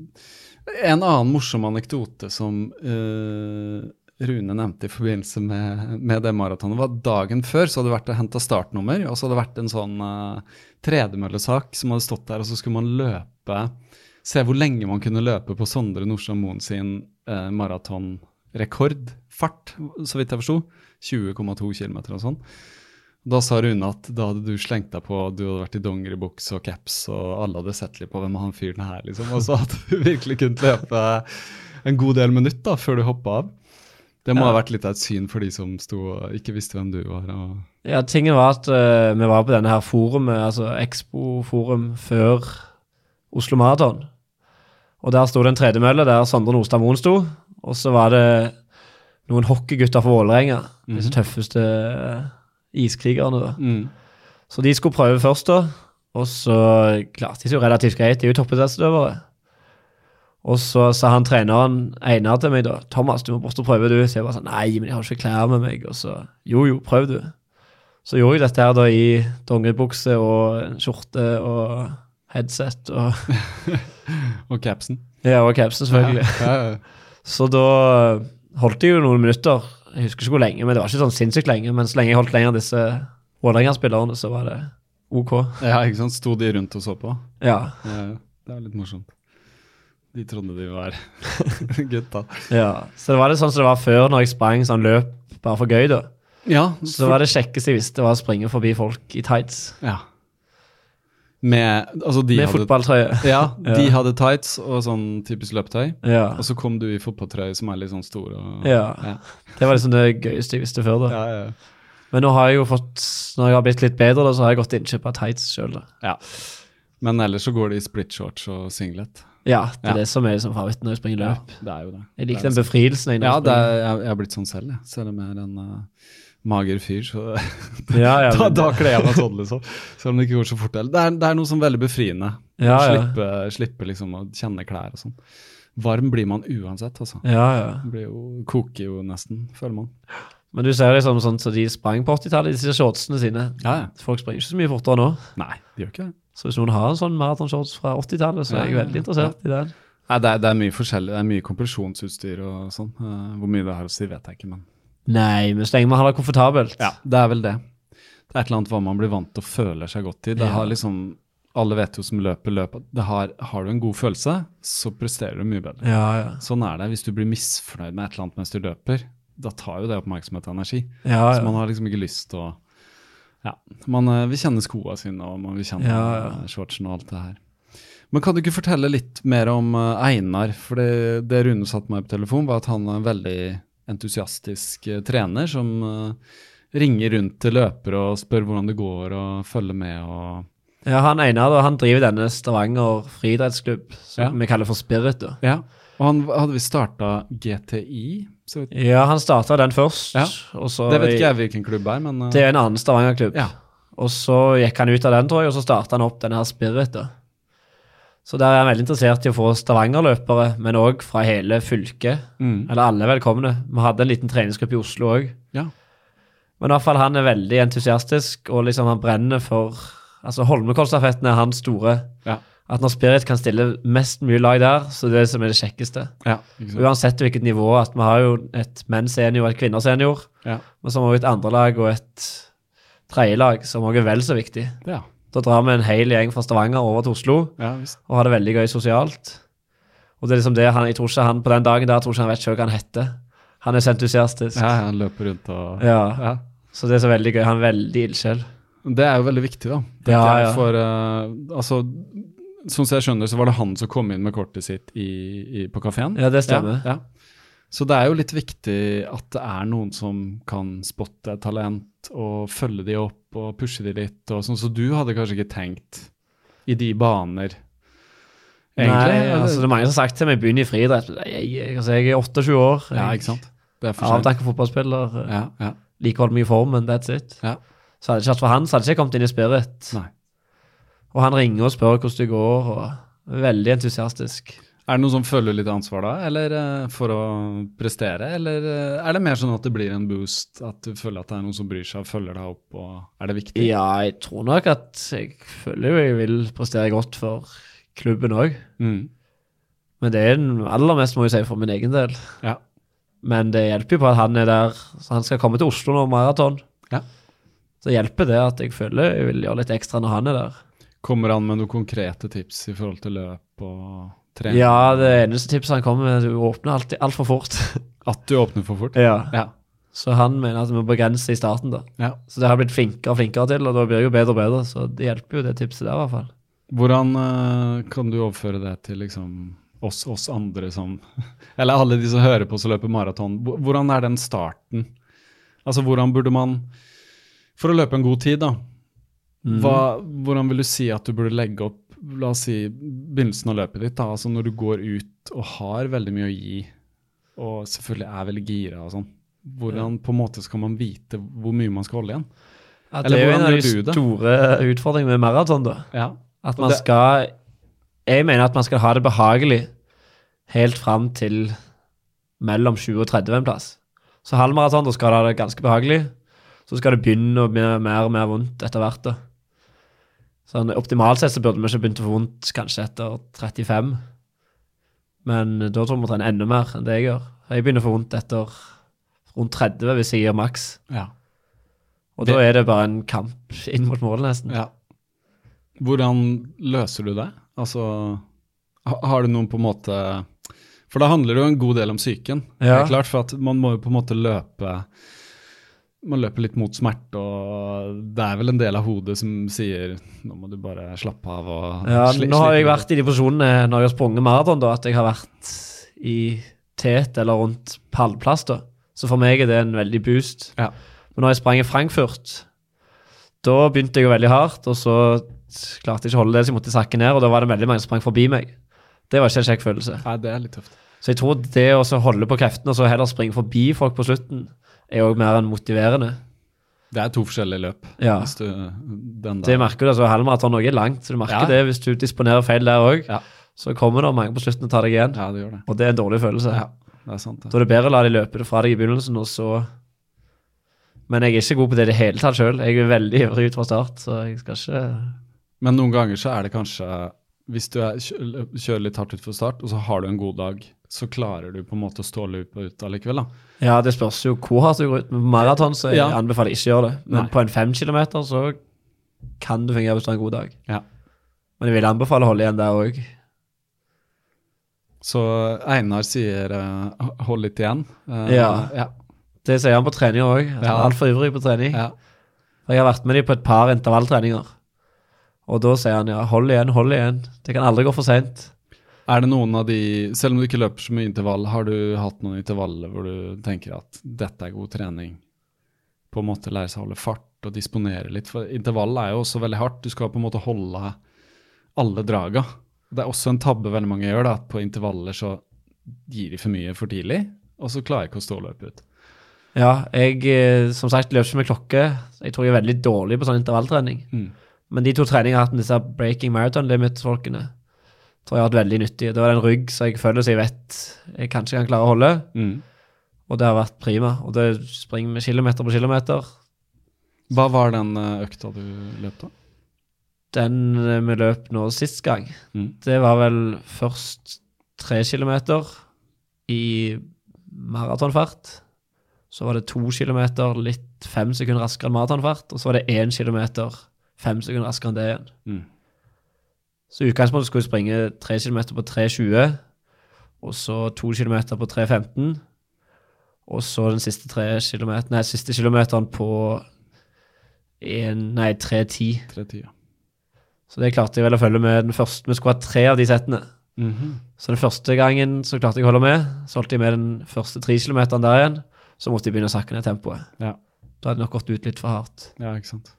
en annen morsom anekdote som eh, Rune nevnte i forbindelse med, med det maratonet, var dagen før så hadde det vært å hente startnummer, og så hadde det vært en sånn uh, tredemøllesak som hadde stått der, og så skulle man løpe, se hvor lenge man kunne løpe på Sondre Nordstrøm Moen sin uh, maratonrekordfart, så vidt jeg forstod, tjue komma to kilometer og sånn. Da sa Rune at da hadde du slengt deg på, du hadde vært i dongeribuks og caps, og alle hadde sett litt på hvem er han fyren her, liksom, og så hadde du virkelig kunnet løpe en god del minutt da, før du hoppet av. Det må Ja. ha vært litt av et syn for de som sto og ikke visste hvem du var. Og... Ja, tingen var at eh, vi var på denne her forumet, altså Expo-forum, før Oslo Marathon. Og der stod det en tredemølle der Sondre Nordstrøm Moen sto, og så var det noen hockeygutter fra Vålerenga, disse tøffeste eh, iskrigerne da. Mm. Så de skulle prøve først da, og så klarte de seg jo relativt greit, de er jo toppidrettsutøvere. Og så sa han treneren Einar til meg da, Thomas, du må bort og prøve du. Så jeg var sånn, nei, men jeg har ikke klær med meg. Og så, jo, jo, prøv du. Så gjorde jeg dette her da i dongeribukse og en skjorte og headset og, Og capsen. ja, og capsen selvfølgelig. Ja, ja, ja. Så da holdt jeg jo noen minutter. Jeg husker ikke hvor lenge, men det var ikke sånn sinnssykt lenge. Men så lenge jeg holdt lenger disse Vålerenga-spillerne, så var det ok. Ja, ikke sant? Sto de rundt og så på? Ja, Ja, det er litt morsomt. De trodde de var gutta. ja. Så det var litt sånn som det var før når jeg sprang sånn løp bare for gøy da. Ja, Så var det kjekkeste jeg visste var å springe forbi folk i tights. ja. Med, altså de Med hadde, fotballtrøye. ja, de Ja. hadde tights og sånn typisk løpetøy. Ja. Og så kom du i fotballtrøye som er litt sånn stor. Og, Ja. ja. Det var liksom det gøyeste jeg visste før da. Ja, ja. Men nå har jeg jo fått, når jeg har blitt litt bedre da, så har jeg gått innkjøp av tights selv da. Ja. Men ellers så går det i split shorts og singlet. Ja, det er Ja. det som er liksom favoritten når jeg springer løp. Ja, det er jo det. Jeg liker Det er den befrielsen. Jeg, når Ja, jeg det springer. er, jeg, jeg har blitt sånn selv, jeg. Selv om jeg er en uh, mager fyr, så ja, ja, da, men- da kler jeg meg sånn, liksom. Selv om det ikke går så fort. Det er, det er noe sånn veldig befriende. Ja, ja. Slippe, slippe liksom å kjenne klær og sånn. Varm blir man uansett, altså. Ja, ja. Det blir jo, koker jo nesten, føler man. Men du ser liksom sånn så de sprang på åttitallet, disse shortsene sine. Ja, ja. Folk springer ikke så mye fortere nå. Nei, de gjør ikke det. Så hvis noen har en sånn maratonshorts fra åttitallet, så er jeg Ja, ja, veldig interessert i den. Nei, det er, det er mye forskjellig. Det er mye kompresjonsutstyr og sånn. Uh, hvor mye det har å si, vet jeg ikke, men Nei, men så lenge man har det komfortabelt. ja, det er vel det. Det er et eller annet hva man blir vant til å føle seg godt i. Det Ja. har liksom, alle vet jo som løper løp, at det har, har du en god følelse, så presterer du mye bedre. Ja, ja. Sånn er det. Hvis du blir misfornøyd med et eller annet mens du løper, da tar jo det oppmerksomhet og energi. Ja, Så ja. man har liksom ikke lyst til å Ja, man eh, vil kjenne skoene sine, og man vil kjenne Ja, ja. eh, shortsen og alt det her. Men kan du ikke fortelle litt mer om eh, Einar? For det, det Rune satte meg på telefon, var at han er en veldig entusiastisk eh, trener som eh, ringer rundt til løpere og spør hvordan det går, og følger med og Ja, han Einar, da, han driver denne Stavanger friidrettsklubb, som Ja. vi kaller for Spirit, da. Ja. Og han hadde visst starta G T I. Så vidt- Ja, han startet den først, Ja. og så... det vet ikke jeg hvilken klubb er, men eh, Det er en annen Stavanger-klubb. Ja. Og så gikk han ut av den, tror jeg, og så startet han opp denne her Spirit, da. Så der er han veldig interessert i å få Stavanger-løpere, men også fra hele fylket. mm. Eller alle er velkomne. Vi hadde en liten treningsgruppe i Oslo også. Ja. Men i hvert fall han er veldig entusiastisk, og liksom han brenner for... Altså Holmenkollstafetten er hans store... Ja. At når Spirit kan stille mest mye lag der, så det er det som er det kjekkeste. Ja, ikke sant? Uansett hvilket nivå, at vi har jo et menn-senior og et kvinner-senior, Ja. men så har vi også et andre lag og et tredje lag, som også er vel så viktig. Ja. Da drar vi en hel gjeng fra Stavanger over til Oslo, Ja, visst. og har det veldig gøy sosialt. Og det er liksom det, han, jeg tror ikke han, på den dagen der, jeg tror ikke han vet selv hva han heter. Han er så entusiastisk. Ja, han løper rundt og Ja. ja. Så det er så veldig gøy. Han er veldig ildsjel. Det er jo veldig viktig, da. tenker Ja, jeg, ja. For uh, altså, sånn som jeg skjønner, så var det han som kom inn med kortet sitt i, i, på kafeen. Ja, det stemmer. Ja, ja. Så det er jo litt viktig at det er noen som kan spotte et talent og følge de opp og pushe de litt. Og sånn, så du hadde kanskje ikke tenkt i de baner, egentlig? Nei, eller? altså det er mange som har sagt til meg, begynn i friidrett. Jeg, jeg, altså, jeg er åttetjue år. Jeg, Ja, ikke sant? Det er for sent. Avdanket fotballspiller. Ja, ja, Like holdt meg i form, men that's it. ja. Så hadde det ikke vært for han, så hadde jeg ikke kommet inn i Spirit. Nei. Og han ringer og spør hvordan det går, og er veldig entusiastisk. Er det noen som føler litt ansvar da, eller eh, for å prestere, eller eh, er det mer sånn at det blir en boost, at du føler at det er noen som bryr seg og følger deg opp, og er det viktig? Ja, jeg tror nok at jeg føler jo jeg vil prestere godt for klubben også. Mm. Men det er den aller mest, må jeg si, for min egen del. Ja. Men det hjelper jo på at han er der, så han skal komme til Oslo nå, maraton. Ja. Så hjelper det at jeg føler jeg vil gjøre litt ekstra når han er der. Kommer han med noen konkrete tips i forhold til løp og trening? Ja, det eneste tipset han kommer med, du åpner alltid alt for fort. At du åpner for fort? Ja. Ja. Så han mener at vi må begrense i starten da. Ja. Så det har blitt flinkere og flinkere til, og da blir det jo bedre og bedre, så det hjelper jo det tipset der i hvert fall. Hvordan eh, kan du overføre det til liksom oss, oss andre som, eller alle de som hører på som løper maraton? Hvor- Hvordan er den starten? Altså, hvordan burde man, for å løpe en god tid da, Mhm. hva, hvordan vil du si at du burde legge opp, la oss si, begynnelsen av løpet ditt da, altså når du går ut og har veldig mye å gi, og selvfølgelig er veldig gira og sånn, hvordan på en måte skal man vite hvor mye man skal holde igjen? Ja, Eller det er jo hvordan en av gjør de du det? store utfordringene med maraton da. Ja. At Og man det- skal, jeg mener at man skal ha det behagelig helt frem til mellom tjue og tretti en plass. Så halvmaraton, da skal du ha det ganske behagelig. Så skal det begynne å bli mer og mer vondt etter hvert da. Sånn, optimalt sett så burde vi ikke begynt å få vondt kanskje etter trettifem. Men da tror jeg vi må trene enda mer enn det jeg gjør. Jeg begynner å få vondt etter rundt tretti hvis jeg gir maks. Ja. Og da er det bare en kamp inn mot målet nesten. Ja. Hvordan løser du det? Altså, ha- har du noen på en måte, for da handler det jo en god del om psyken. Det Ja. er klart, for at man må jo på en måte løpe, man løper litt mot smerte, og det er vel en del av hodet som sier, nå må du bare slappe av og Ja, sli- nå har jeg slippe vært i de posisjonene når jeg har sprunget maraton, da, at jeg har vært i tet eller rundt pallplass, da. Så for meg er det en veldig boost. Ja. Men når jeg sprang i Frankfurt, da begynte jeg jo veldig hardt, og så klarte jeg ikke å holde det, så jeg måtte sakke ned, og da var det veldig mange som sprang forbi meg. Det var ikke en kjekk følelse. Nei, det er litt tøft. Så jeg tror det å så holde på kreftene og så heller springe forbi folk på slutten, er også mer enn motiverende. Det er to forskjellige løp. Ja. Hvis du, den der. Det merker du, altså halvmaraton er langt, så du merker Ja. det hvis du disponerer feil der også. Ja. Så kommer det mange på slutten og tar deg igjen. Ja, det gjør det. Og det er en dårlig følelse. Ja, det er sant det. Da er det bedre å la de løpe det fra deg i begynnelsen, og så... Men jeg er ikke god på det i det hele tatt selv. Jeg er veldig ivrig ut fra start, så jeg skal ikke... Men noen ganger så er det kanskje, hvis du er, kjø- kjører litt hardt ut for start, og så har du en god dag, så klarer du på en måte å stå løp ut allikevel da. Ja, det spørs jo hvor hardt du går ut. Med maraton så jeg Ja. anbefaler ikke å gjøre det. Men Nei. på en fem kilometer så kan du fungere hvis du har en god dag. Ja. Men jeg vil anbefale å holde igjen der også. Så Einar sier uh, hold litt igjen. Uh, Ja. ja. Det sier han på trening også. Jeg er Ja. alt for ivrig på trening. Ja. Jeg har vært med dem på et par intervalltreninger. Og da sier han, ja, hold igjen, hold igjen. Det kan aldri gå for sent. Er det noen av de, selv om du ikke løper så mye intervall, har du hatt noen intervaller hvor du tenker at dette er god trening? På en måte lære seg å holde fart og disponere litt, for intervall er jo også veldig hardt. Du skal på en måte holde alle draga. Det er også en tabbe veldig mange gjør da, at på intervaller så gir de for mye for tidlig, og så klarer jeg ikke å stå og løpe ut. Ja, jeg, eh, som sagt, løper ikke med klokke. Jeg tror jeg er veldig dårlig på sånn intervalltrening. Mm. Men de to treningene jeg har hatt med disse Breaking Marathon Limit-folkene, tror jeg har vært veldig nyttig. Det var en rygg så jeg føler så jeg vet jeg kanskje kan klare å holde. Mm. Og det har vært prima. Og det springer med kilometer på kilometer. Hva var den uh, økta du løp da? Den eh, vi løp nå sist gang, Mm. det var vel først tre kilometer i maratonfart. Så var det to kilometer litt fem sekunder raskere enn maratonfart, og så var det én kilometer fem sekunder raskere enn det igjen. Mm. Så i utgangspunktet skulle vi springe tre kilometer på tre tjue, og så to kilometer på tre femten, og så den siste tre kilometer, nei, siste kilometeren på en, nei, tre ti. tre ti, ja. Så det klarte jeg vel å følge med den første. Vi skulle ha tre av de settene. Mhm. Så den første gangen så klarte jeg å holde med, så holdt jeg med den første tre kilometeren der igjen, så måtte jeg begynne å sakke ned tempoet. Ja. Da hadde jeg nok gått ut litt for hardt. Ja, ikke sant.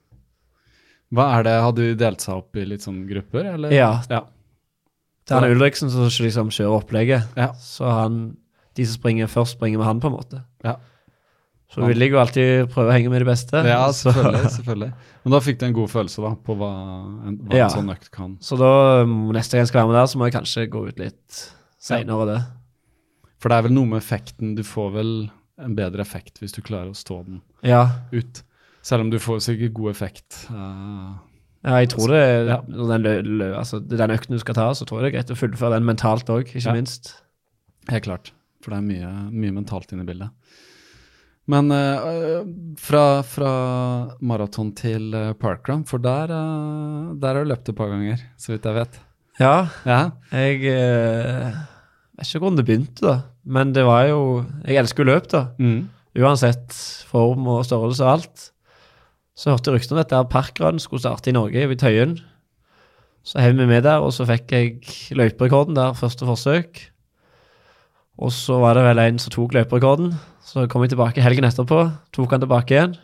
Hva er det, hadde du delt seg opp i litt sånn grupper, eller? Ja. Ja. Det er han Ulriksen som liksom kjører opplegget, Ja. så han, de som springer først, springer med han på en måte. Ja. Så vil jeg jo alltid prøve å henge med de beste. Ja, så, selvfølgelig, selvfølgelig. Men da fikk du en god følelse da, på hva en, hva Ja. en sånn økt kan. så da, um, neste gang jeg skal være med der, så må jeg kanskje gå ut litt senere det. For det er vel noe med effekten, du får vel en bedre effekt hvis du klarer å stå den Ja, ut. Selv om du får sikkert god effekt. Uh, ja jeg tror det, Ja. når den, lø, lø, altså, det er den økten du skal ta, så tror jeg det er greit å fullføre den mentalt også, ikke Ja. minst. helt klart, for det er mye, mye mentalt inne i bildet. Men uh, fra, fra maraton til uh, parkrun, for der, uh, der har du løpt et par ganger, så vidt jeg vet. Ja, Ja, jeg eh, vet ikke hvordan det begynte da, men det var jo, jeg elsker jo løp da, mm. uansett form og størrelse og alt. Så hørte jeg rykter om dette her parkrun skulle starte i Norge, i Tøyen. Så hev vi med der, og så fikk jeg løyperekorden der, første forsøk. Og så var det vel en som tok løyperekorden, så kom jeg tilbake helgen etterpå, tok han tilbake igjen.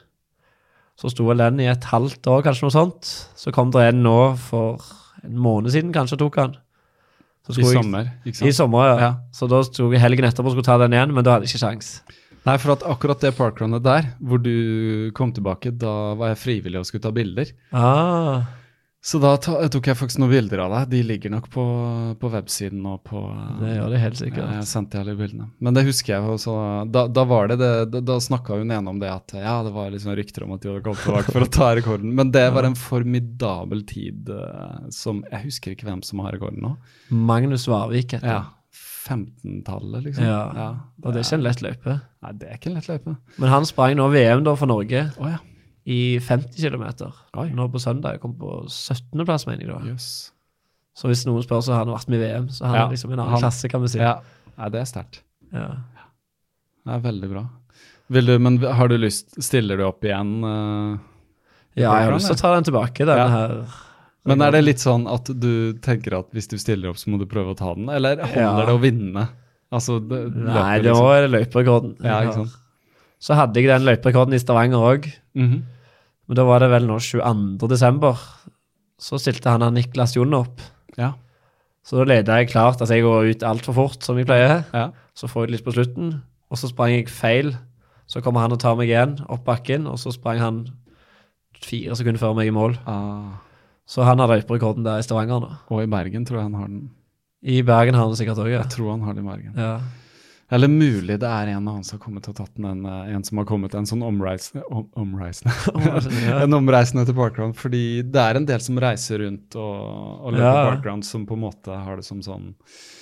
Så sto vel den i et halvt år, kanskje noe sånt. Så kom det en nå for en måned siden, kanskje tok han. Så I skulle jeg- sommer, ikke I sant? sommer, ja. Ja. Så da tok jeg helgen etterpå og skulle ta den igjen, men da hadde jeg ikke sjans. Nei, for at akkurat det parkrunet der, hvor du kom tilbake, da var jeg frivillig og skulle ta bilder. Ah, Så da ta, tok jeg faktisk noen bilder av deg. De ligger nok på, på websiden og på... det gjør det helt sikkert. Jeg sendte alle bildene. Men det husker jeg også. Da, da var det det, da, da snakket hun igjen om det at ja, det var liksom rykter om at de hadde kommet tilbake for å ta rekorden. Men det var en formidabel tid uh, som, jeg husker ikke hvem som har rekorden nå. Magnus Varvik heter Ja, han. femtentallet liksom. Ja, og det er ikke en lett løype. Nei, det er ikke en lett løype. Men han sprang nå V M da for Norge Åja, i femti kilometer. oi, Nå på søndag jeg kom på syttende plass, mener jeg da. jøss. Så hvis noen spør, så har han vært med i V M, så han Ja, er liksom en annen han- klasse, kan vi si. Ja, nei, det er sterkt. Ja. Det er veldig bra. Vil du, men har du lyst, stiller du opp igjen? Uh, Ja, jeg har lyst til å ta den tilbake, denne Ja. her. men er det litt sånn at du tenker at hvis du stiller opp, så må du prøve å ta den? Eller holder Ja. det å vinne? Altså, det, Nei, løpet, det var løyperekorden. Ja, ikke sant? Så hadde jeg den løyperekorden i Stavanger også. Mhm. Men da var det vel nå tjueandre desember. Så stilte han han Niklas Jon opp. Ja. Så da leder jeg klart, altså jeg går ut alt for fort, som jeg pleier. Ja. Så får jeg litt på slutten, og så sprang jeg feil. Så kommer han og tar meg igjen opp bakken, og så sprang han fire sekunder før meg i mål. Ah. Så han har løyperekorden der i Stavanger nå. Og i Bergen tror jeg han har den. I Bergen har han sikkert også, ja. Jeg tror han har den i Bergen. Ja. Eller mulig det er en av han som har kommet og tatt den, en, en som har kommet, en sånn omreisende, om, omreisende. Ja. en omreisende til parkrun, fordi det er en del som reiser rundt og, og løper Ja. parkrun, som på en måte har det som sånn,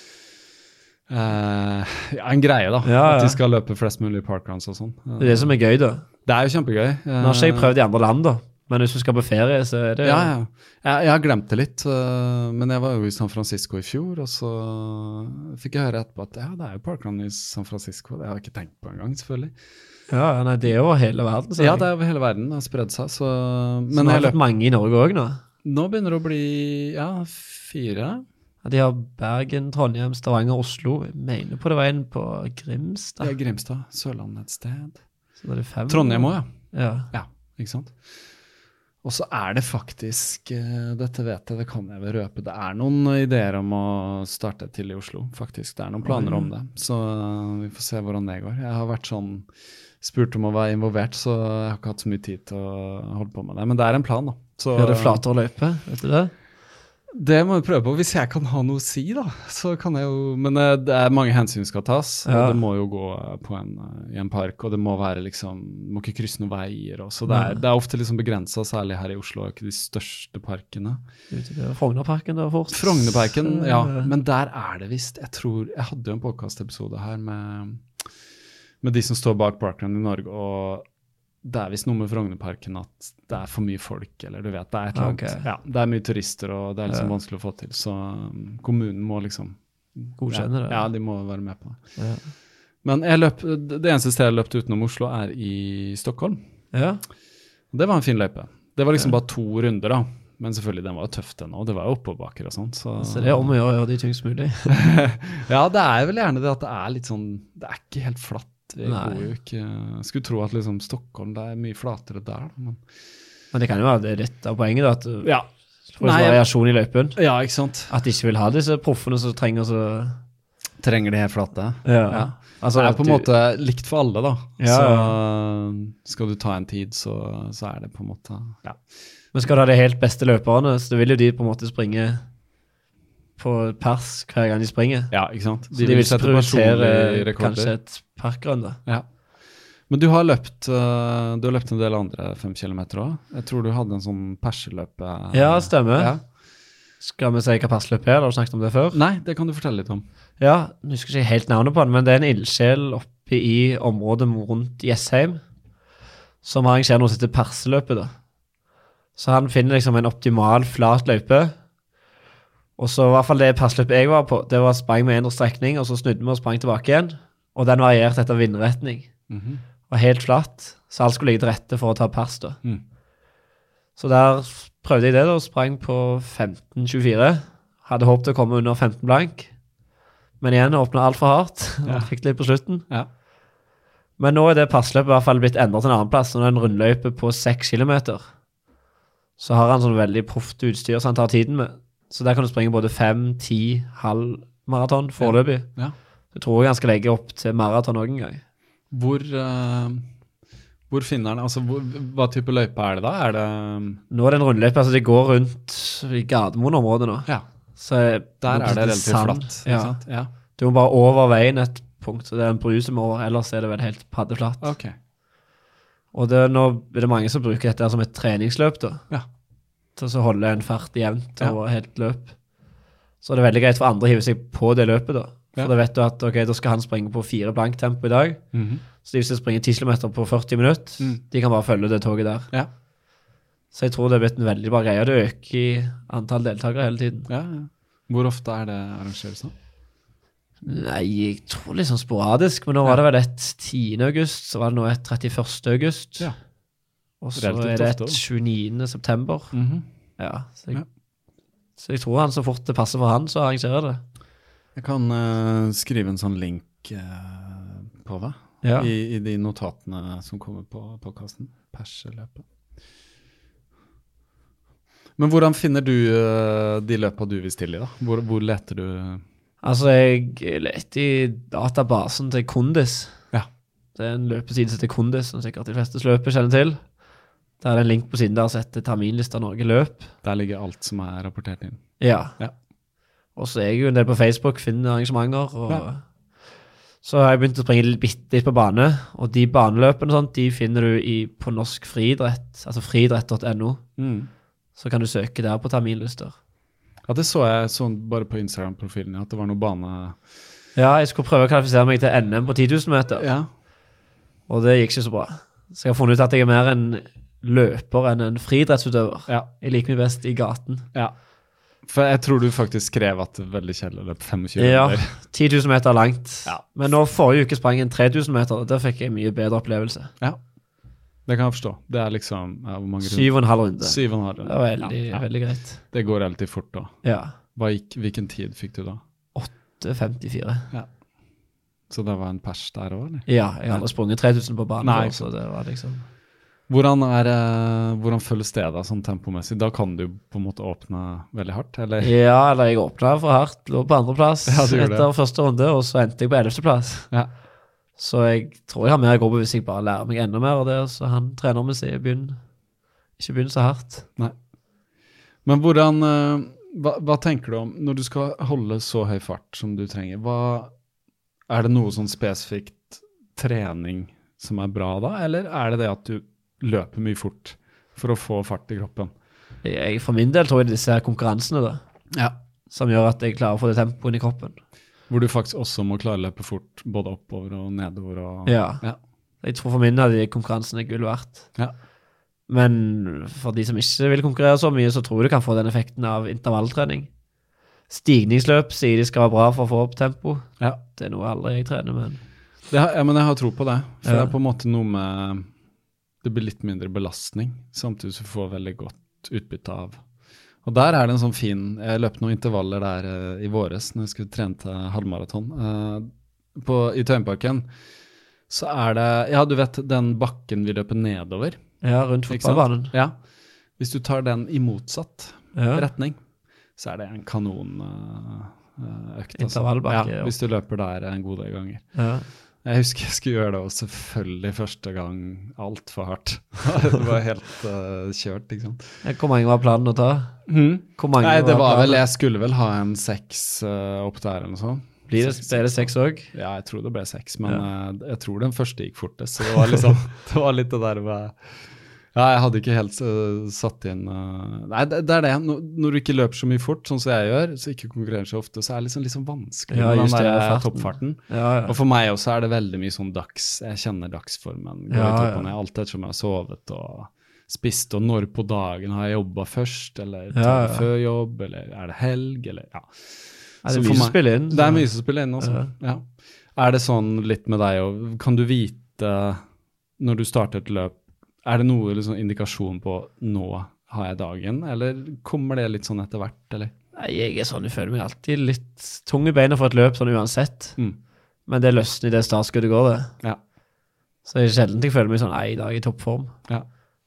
eh, ja, en greie da, Ja, at ja. de skal løpe flest mulig parkruns og sånn. Det er det som er gøy da. Det er jo kjempegøy. Nå har ikke jeg prøvd i andre land da, men hvis du skal på ferie, så er det... Ja, ja. Jeg, jeg har glemt det litt, uh, men jeg var jo i San Francisco i fjor, og så fikk jeg høre etterpå at ja, det er jo parkrun i San Francisco. Det har jeg ikke tenkt på en gang, selvfølgelig. Ja, nei, det er jo hele verden. Så Ja, det er over hele verden, det har spredd seg. Så, men men det jeg har løp, fått mange i Norge også nå. nå begynner det å bli ja, fire. Ja, de har Bergen, Trondheim, Stavanger, Oslo. Jeg mener på det var en på Grimstad. Ja, Grimstad, Sørlandet et sted. Så da er det fem. Trondheim også, ja. Ja. Ja, ikke sant? Og så er det faktisk, eh, dette vet jeg, det kan jeg vel røpe, det er noen ideer om å starte til i Oslo, faktisk. Det er noen planer om det, så eh, vi får se hvordan det går. Jeg har vært sånn, spurt om å være involvert, så jeg har ikke hatt så mye tid til å holde på med det. Men det er en plan da. Så, Er det flatere løype, vet du det? Det må vi prøve på. Hvis jeg kan ha noe å si da, så kan jeg jo, men eh, det er mange hensyn skal tas, Ja. og det må jo gå på en, eh, i en park, og det må være liksom, du må ikke krysse noen veier, og så det er, Nei. det er ofte liksom begrenset, særlig her i Oslo, ikke de største parkene. Ute ved Frognerparken da fort. Frognerparken, Så, ja, eh, men der er det visst, jeg tror, jeg hadde jo en podcast-episode her med, med de som står bak parkrun i Norge, og det er visst noe med Frognerparken at det er for mye folk, eller du vet, det er et eller annet. Ok. Ja, det er mye turister, og det er liksom Ja. vanskelig å få til, så um, kommunen må liksom Godkjenne det. Ja, ja, de må være med på det. Ja. Men jeg løp, det eneste stedet jeg har løpt utenom Oslo er i Stockholm. Ja. Det var en fin løype. Det var liksom Ja. bare to runder da, men selvfølgelig den var jo tøft den også, det var jo oppoverbakker og sånt. Så, Så det er om å gjøre å gjøre de tyngst mulig. ja, det er vel gjerne det at det er litt sånn, det er ikke helt flatt. Vi Nei. går jo ikke, skulle tro at liksom Stockholm, det er mye flatere der. Men, Men det kan jo være det er litt av poenget da, at du ja. får Nei, en variasjon i løypen. ja, ikke sant? At de ikke vil ha disse proffene som trenger så... Trenger de helt flate. Ja. Ja. Altså, det er at på en du- måte likt for alle da. Ja, så skal du ta en tid, så, så er det på en måte, ja. Men skal du ha de helt beste løperne, så vil jo de på en måte springe på pers hver gang de springer. Ja, ikke sant? Så de, vil sette prioritere personlige rekorder. kanskje et parkrun da. Ja. Men du har løpt, uh, du har løpt en del andre fem kilometer også. Jeg tror du hadde en sånn perseløpe. Ja, stemmer. Ja. Skal vi si hva perseløp er? Har du snakket om det før? Nei, det kan du fortelle litt om. Ja, nå husker jeg ikke helt navnet på den, men det er en ildsjel oppe i området rundt Jessheim, som arrangerer noe som heter perseløpet da. Så han finner liksom en optimal flat løype, og så i hvert fall det perseløpet jeg var på, det var sprang med en strekning, og så snudde vi og sprang tilbake igjen, og den varierte etter vindretning. Mhm. Var helt flatt, så alt skulle ligge til rette for å ta pers da. Mm. Så der prøvde jeg det da, og sprang på femten tjuefire. Hadde håpet å komme under femten blank, men igjen åpnet alt for hardt, Ja. og fikk litt på slutten. Ja. Men nå er det passløpet i hvert fall blitt endret til en annen plass, og det er en rundløype på seks kilometer. Så har han sånn veldig proft utstyr som han tar tiden med. Så der kan du springe både fem, ti, halv maraton foreløpig. Ja. Jeg tror jeg han skal legge opp til maraton også en gang. Hvor, uh, hvor finner den, altså hvor, hva type løype er det da? Er det, Nå er det en rundløype, altså det går rundt i Gardermoen-området nå. ja, Så der er det relativt sand. flatt, ikke Ja. sant? Ja, Du må bare over veien et punkt, så det er en bru som er over, ellers er det vel helt paddeflatt. ok. Og det, nå er det mange som bruker dette som et treningsløp da. Ja. Til å holde en fart jevnt Ja. over helt løp. Så det er veldig greit for andre å hive seg på det løpet da. For Ja. da vet du at, ok, da skal han springe på fire blank tempo i dag. Mhm. Så de hvis de springer ti kilometer på førti minutter, Mm. de kan bare følge det toget der. Ja. Så jeg tror det er blitt en veldig bra greie. Det øker i antall deltakere hele tiden. Ja, ja. Hvor ofte er det arrangert sånn? Nei, jeg tror litt sånn sporadisk, men nå var det vel et tiende august, så var det nå et trettiførste august. Ja. Og så Relativt er det ofte et også. tjueniende september. Mhm. Ja, så jeg, Ja. så jeg tror han så fort det passer for han, så arrangerer det. Jeg kan uh, skrive en sånn link uh, på det, Ja. I, i de notatene som kommer på podcasten. Perseløpet. Men hvordan finner du uh, de løpene du vil stille i da? Hvor, hvor leter du? Altså, jeg leter i databasen til Kondis. Ja. Det er en løpeside som heter Kondis, som sikkert de fleste løper kjenner til. Der er det en link på siden der som heter terminlista Norge løp. Der ligger alt som er rapportert inn. Ja. Ja. Og så er jeg jo en del på Facebook, finner arrangementer, og Ja. så har jeg begynt å springe litt bitte litt på bane, og de baneløpene og sånt, de finner du i, på Norsk Friidrett, altså friidrett punktum no. Mm. Så kan du søke der på terminlister. Ja, det så jeg sånn bare på Instagram-profilen, at det var noe bane... Ja, jeg skulle prøve å kvalifisere meg til N M på ti tusen meter, Ja. og det gikk ikke så bra. Så jeg har funnet ut at jeg er mer en løper enn en friidrettsutøver. Ja. Jeg liker meg best i gaten. Ja. For jeg tror du faktisk skrev at det er veldig kjedelig å løpe tjuefem Ja, runder. ti tusen meter langt. Ja. Men nå forrige uke sprang jeg en tre tusen meter, og der fikk jeg mye bedre opplevelse. Ja, det kan jeg forstå. Det er liksom, ja, hvor mange runder? Syv og en halv runde. Syv og en halv runde. Det var veldig, Ja, ja. veldig greit. Det går relativt fort da. Ja, Hva gikk, hvilken tid fikk du da? åtte femtifire. Så det var en pers der også, eller? Ja, jeg har aldri sprunget tre tusen på banen Nei, før, så det var liksom... Hvordan, er, eh, hvordan føles det da, sånn tempomessig? Da kan du på en måte åpne veldig hardt, eller? Ja, eller jeg åpnet for hardt, lå på andre plass Ja, du gjorde etter første runde, og så endte jeg på ellevte plass. Ja. Så jeg tror jeg har mer å gå på hvis jeg bare lærer meg enda mer av det, så han trener med seg begynner, ikke begynner så hardt. Men hvordan, eh, hva, hva tenker du om, når du skal holde så høy fart som du trenger, hva, er det noe sånn spesifikt trening som er bra da, eller er det det at du løper mye fort for å få fart i kroppen? Jeg, for min del tror jeg disse her konkurransene da, Ja. som gjør at jeg klarer å få det tempoen i kroppen. Hvor du faktisk også må klare å løpe fort, både oppover og nedover. Og, Ja. Ja. Jeg tror for min del de konkurransene er gull verdt. Ja. Men for de som ikke vil konkurrere så mye, så tror jeg du kan få den effekten av intervalltrening. Stigningsløp sier de skal være bra for å få opp tempo. Ja. Det er noe aldri jeg trener, men... Det har, ja, men jeg har tro på det. For Ja. det er på en måte noe med, det blir litt mindre belastning, samtidig som du får veldig godt utbytte av. Og der er det en sånn fin, jeg løp noen intervaller der eh, i våres, når jeg skulle trene til halvmaraton. Eh, på, I Tøyenparken, så er det, ja du vet den bakken vi løper nedover. Ja, rundt Ikke sant? fotballbanen. Ja. Hvis du tar den i motsatt Ja. retning, så er det en kanon uh, økt. Intervallbakke, Ja, ja. hvis du løper der en god del ganger. Ja. Jeg husker jeg skulle gjøre det, og selvfølgelig første gang alt for hardt. Det var helt uh, kjørt, ikke sant? Hvor mange var planen å ta? Hvor mange Nei, det var vel, planen? jeg skulle vel ha en seks uh, opp der eller noe sånt. Blir det, Seks- ble det seks også? Ja, jeg tror det ble seks, men Ja. uh, jeg tror den første gikk fortest, så det var liksom, det var litt det der med... Ja, jeg hadde ikke helt uh, satt inn... Uh, nei, det, det er det. Når, når du ikke løper så mye fort, sånn som jeg gjør, så ikke konkurrerer så ofte, så er det liksom, liksom vanskelig Ja, med den just det, der farten. toppfarten. Ja, ja. Og for meg også er det veldig mye sånn dags, jeg kjenner dagsformen, går Ja, litt opp ja. og ned, alt ettersom jeg har sovet og spist, og når på dagen har jeg jobbet først, eller Ja, tar ja. det før jobb, eller er det helg, eller ja. Er Så det for mye som meg- spiller inn? Det er så- mye som spiller inn også, Ja. ja. Er det sånn litt med deg, og kan du vite når du starter et løp, er det noe liksom, indikasjon på nå har jeg dagen, eller kommer det litt sånn etter hvert, eller? Nei, jeg er sånn, jeg føler meg alltid litt tung i beina for et løp, sånn uansett. Mm. Men det løsner i det startskuddet går det. Ja. Så det er sjelden jeg føler meg sånn, nei, i dag er jeg i toppform. Ja.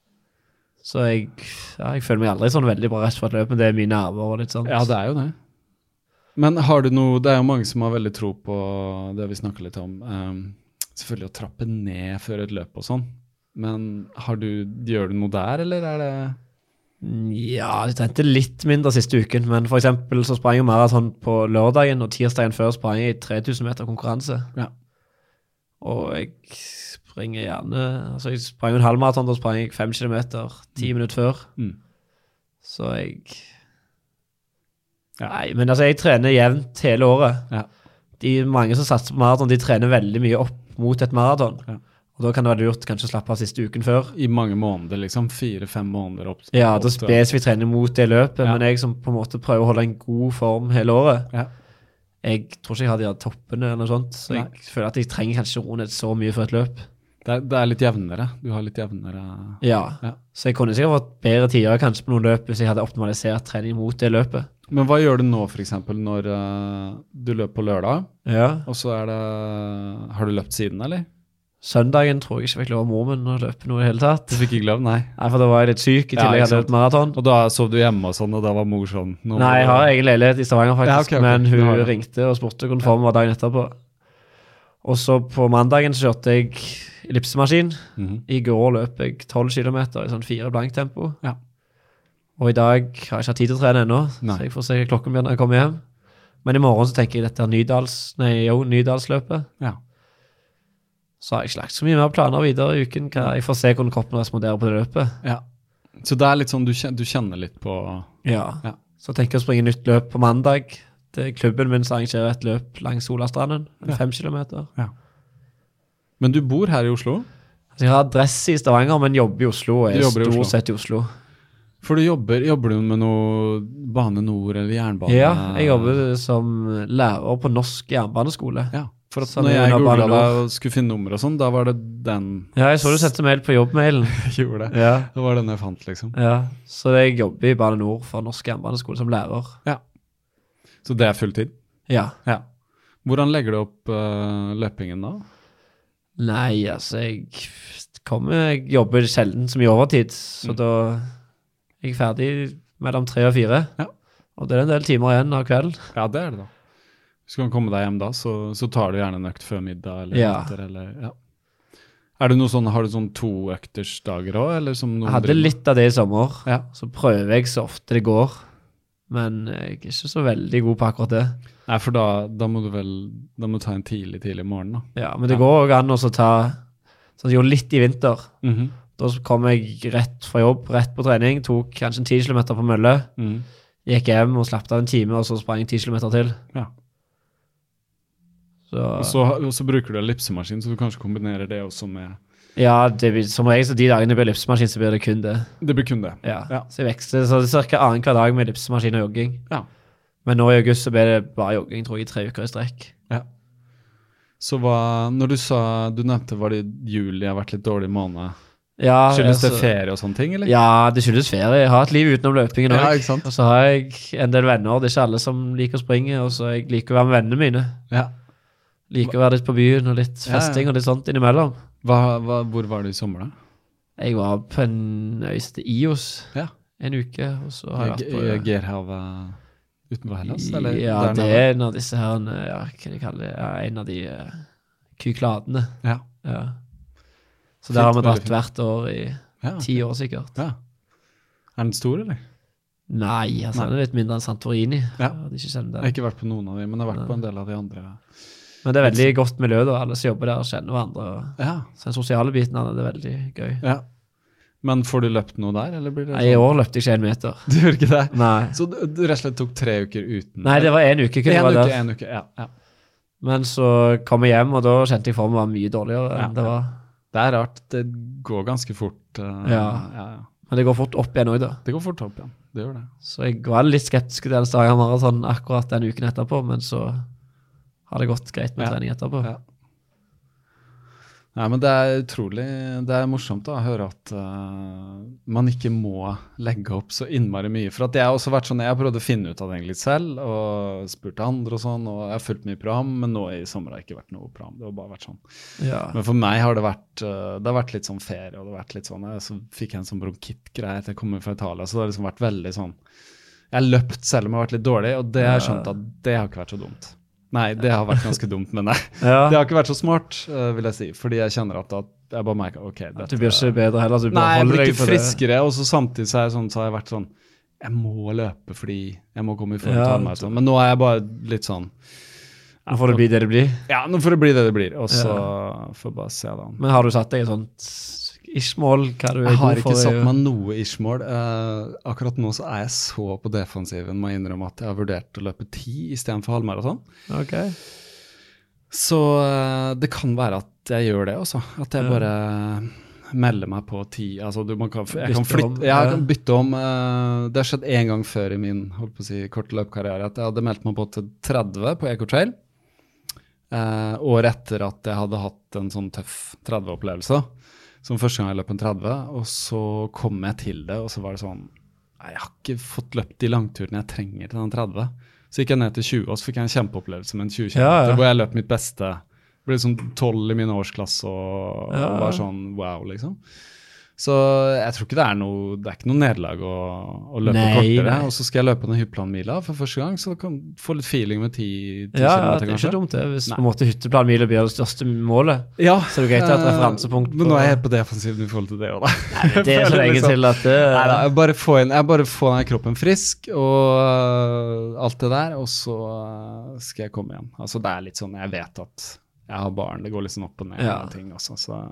Så jeg, ja, jeg føler meg aldri sånn veldig bra rett for et løp, men det er mine nerver og litt sånn. Ja, det er jo det. Men har du noe, det er jo mange som har veldig tro på det vi snakker litt om, um, selvfølgelig å trappe ned før et løp og sånn, men har du, gjør du noe der, eller er det... Ja, jeg trente litt mindre siste uken, men for eksempel så sprang jeg maraton på lørdagen, og tirsdagen før sprang jeg tre tusen meter konkurranse. Ja. Og jeg springer gjerne, altså jeg sprang en halvmaraton, da sprang jeg fem kilometer, ti minutter før. Mm. Så jeg... Ja. Nei, men altså jeg trener jevnt hele året. Ja. De mange som satser på maraton, de trener veldig mye opp mot et maraton. Ja. Og da kan det være lurt kanskje å slappe av siste uken før. I mange måneder, liksom, fire-fem måneder opp. Ja, opp da til- spesifikt trener mot det løpet, Ja. men jeg som på en måte prøver å holde en god form hele året, Ja. jeg tror ikke jeg har de her toppene eller noe sånt, så jeg Nei. føler at jeg trenger kanskje roe ned så mye for et løp. Det er, det er litt jevnere. Du har litt jevnere... Ja, Ja. så jeg kunne sikkert fått bedre tider kanskje på noen løp hvis jeg hadde optimalisert trening mot det løpet. Men hva gjør du nå, for eksempel, når uh, du løper på lørdag, Ja, og så er det... Har du løpt siden, eller? søndagen tror jeg ikke fikk lov av mormen å løpe noe i hele tatt. Du fikk ikke lov, nei. Nei, for da var jeg litt syk, i Ja, tillegg ikke hadde jeg sant. et maraton. Og da sov du hjemme og sånn, og da var mor sånn. nå må Nei, jeg du- har egen leilighet i Stavanger faktisk, Ja, ok, ok. men Du hun har det. ringte og spurte hvordan formen var dagen etterpå. Og så på mandagen så kjørte jeg ellipsemaskin. Mhm. I går løp jeg tolv kilometer i sånn fire blank tempo. Ja. Og i dag har jeg ikke hatt tid til å trene ennå, Nei. så jeg får se hva klokken blir når jeg kommer hjem. Men i morgen så tenker jeg dette er Nydals, nei, jo, Nydalsløpet. Ja. Så har jeg ikke lagt så mye mer planer videre i uken. Hva, jeg får se hvordan kroppen responderer på det løpet. Ja. Så det er litt sånn, du kjenner, du kjenner litt på... Ja. Ja. Så tenker jeg å springe nytt løp på mandag. Det er klubben min som arrangerer et løp langs Solastranden. Ja. Fem kilometer. Men du bor her i Oslo? Så jeg har adresse i Stavanger, men jobber i Oslo, og Du er jobber i Oslo. stort sett i Oslo. For du jobber, jobber du med noe Bane Nor eller jernbane? Ja, jeg jobber som lærer på norsk jernbaneskole. Ja, for at Som når er jeg under Bane googlet Nor. deg og skulle finne nummer og sånn, da var det den Ja, jeg så du sendte mail på jobbmailen. jeg gjorde det. Ja, Det var den jeg fant, liksom. ja. Så jeg jobber i Bane Nor for norsk jernbaneskole som lærer. Så det er fulltid? Ja. Ja. Hvordan legger du opp uh, løpingen da? Nei, altså, jeg kommer, jeg jobber sjelden så mye overtid, så Mm. da er jeg ferdig mellom tre og fire. Ja. Og det er en del timer igjen av kvelden. Ja, det er det da. Hvis du kan komme deg hjem da, så, så tar du gjerne en økt før middag eller Ja. etter, eller, ja. Er det noe sånn, har du sånn to økters dager også, eller som noen Jeg hadde driver med? litt av det i sommer, Ja. så prøver jeg så ofte det går, men jeg er ikke så veldig god på akkurat det. Nei, for da, da må du vel, da må du ta en tidlig, tidlig morgen da. Ja, men det Ja. går også an å så ta, sånn jeg gjorde litt i vinter. Mhm. Da kom jeg rett fra jobb, rett på trening, tok kanskje en ti kilometer på mølle, Mhm. gikk hjem og slappte av en time, og så sprang jeg ti kilometer til. Ja. Så, Og så, og så bruker du ellipsemaskin, så du kanskje kombinerer det også med... ja, det blir, som regel så de dagene det blir ellipsemaskin, så blir det kun det. Det blir kun det. Ja. Ja. Så jeg veksler, så det er cirka annen hver dag med ellipsemaskin og jogging. Ja. Men nå i august så ble det bare jogging, tror jeg, i tre uker i strekk. Ja. Så hva, når du sa, du nevnte var det juli har vært litt dårlig måned. Ja, Skyldes det altså- ferie og sånne ting, eller? Ja, det skyldes ferie. Jeg har et liv utenom løpingen Ja, også. ikke sant? Og så har jeg en del venner, det er ikke alle som liker å springe, og så jeg liker å være med vennene mine. Ja. Liker å være litt på byen, og litt Ja, ja. festing og litt sånt innimellom. Hva, hva, hvor var du i sommer da? Jeg var på en øy som heter Ios Ja. en uke, og så har jeg I, vært på... i Gerhavet utenfor Hellas, eller? Ja, der det nede? er en av disse her, ja, hva de kaller det, ja, en av de uh, kykladene. Ja. Ja. Så der har vi Fint, dratt veldig hvert år i Ja. ti år sikkert. Ja. Er den stor, eller? Nei, altså Nei. den er litt mindre enn Santorini. Ja. Ja, det er ikke kjent Jeg der. har ikke vært på noen av dem, men jeg har vært Nei. på en del av de andre. Men det er veldig godt miljø da, alle som jobber der kjenner hverandre. og Ja. Så den sosiale biten av det er veldig gøy. Ja. Men får du løpt noe der, eller blir det Nei, i år løpte jeg ikke en meter. Du gjør ikke det? Nei. Så du, du rett og slett tok tre uker uten? Nei, det var en uke kun jeg en var uke, der. en uke, ja. ja. Men så kom jeg hjem, og da kjente jeg formen var mye dårligere Ja, enn det var. Det er rart, det går ganske fort. uh, Ja. ja, ja. Men det går fort opp igjen også da. Det går fort opp, ja. Det gjør det. Så jeg var litt skeptisk til den Stavanger Marathon akkurat den uken etterpå, men så har det gått greit med Ja. trening etterpå. Ja. Nei, men det er utrolig, det er morsomt da, å høre at uh, man ikke må legge opp så innmari mye. For at jeg har også vært sånn, jeg har prøvd å finne ut av det egentlig litt selv, og spurt andre og sånn, og jeg har fulgt mye program, men nå i sommer har det ikke vært noe program, det har bare vært sånn. Ja. Men for meg har det vært, uh, det har vært litt sånn ferie, og det har vært litt sånn, jeg, så fikk jeg en sånn bronkittgreie etter jeg kom fra Italia, så det har liksom vært veldig sånn, jeg har løpt selv om jeg har vært litt dårlig, og det har jeg skjønt at det har ikke vært så dumt. Nei, det har vært ganske dumt, men nei. Ja. Det har ikke vært så smart, uh, vil jeg si, fordi jeg kjenner at, at jeg bare merker, ok, dette... Du blir ikke bedre heller, du Nei, bare jeg holder blir deg ikke på det. friskere, og så samtidig så, er jeg sånn, så har jeg vært sånn, jeg må løpe fordi jeg må komme i form til Ja, halvmaraton. Men nå er jeg bare litt sånn, Nå får det bli det det blir. ja, nå får det bli det det blir, og så får jeg bare se da. Men har du satt deg et sånt ish-mål? Hva du er Jeg har god ikke for? i- satt meg noe ish-mål. Uh, akkurat nå så er jeg så på defensiven, må jeg innrømme at jeg har vurdert å løpe ti i stedet for halvmaraton. Ok. Så uh, det kan være at jeg gjør det også, at jeg Ja. bare melder meg på ti. Altså, du, man kan, jeg, kan Bytte flytte, om, ja, jeg ja. kan bytte om. Uh, det har skjedd en gang før i min holdt på å si, korte løpkarriere at jeg hadde meldt meg på til tretti på Ecotrail. Uh, året etter at jeg hadde hatt en sånn tøff tretti-opplevelse, som første gang jeg løp en tretti, og så kom jeg til det, og så var det sånn, nei, jeg har ikke fått løpt de langturene jeg trenger til den tretti. Så gikk jeg ned til tjue, og så fikk jeg en kjempeopplevelse med en tjue kilometer, Ja, ja. hvor jeg løp mitt beste ble sånn tolv i min årsklasse og, Ja. og var sånn wow, liksom. Så jeg tror ikke det er noe, det er ikke noe nederlag å, å løpe Nei, kortere. nei. Og så skal jeg løpe den hypplanmila for første gang, så kan du få litt feeling med ti, ti Ja, kilometer, det er kanskje. ikke dumt det. Hvis Nei. på en måte hytteplanmila blir det største målet, Ja, så er det greit å ha et eh, referansepunkt Men nå er jeg på- helt på defensiven i forhold til det også, da. Nei, men det er så føler lenge liksom- til at det Neida, jeg bare få inn, jeg bare få den kroppen frisk og øh, alt det der, og så øh, skal jeg komme igjen. Altså det er litt sånn, jeg vet at jeg har barn, det går litt sånn opp og ned Ja. og ting også, så...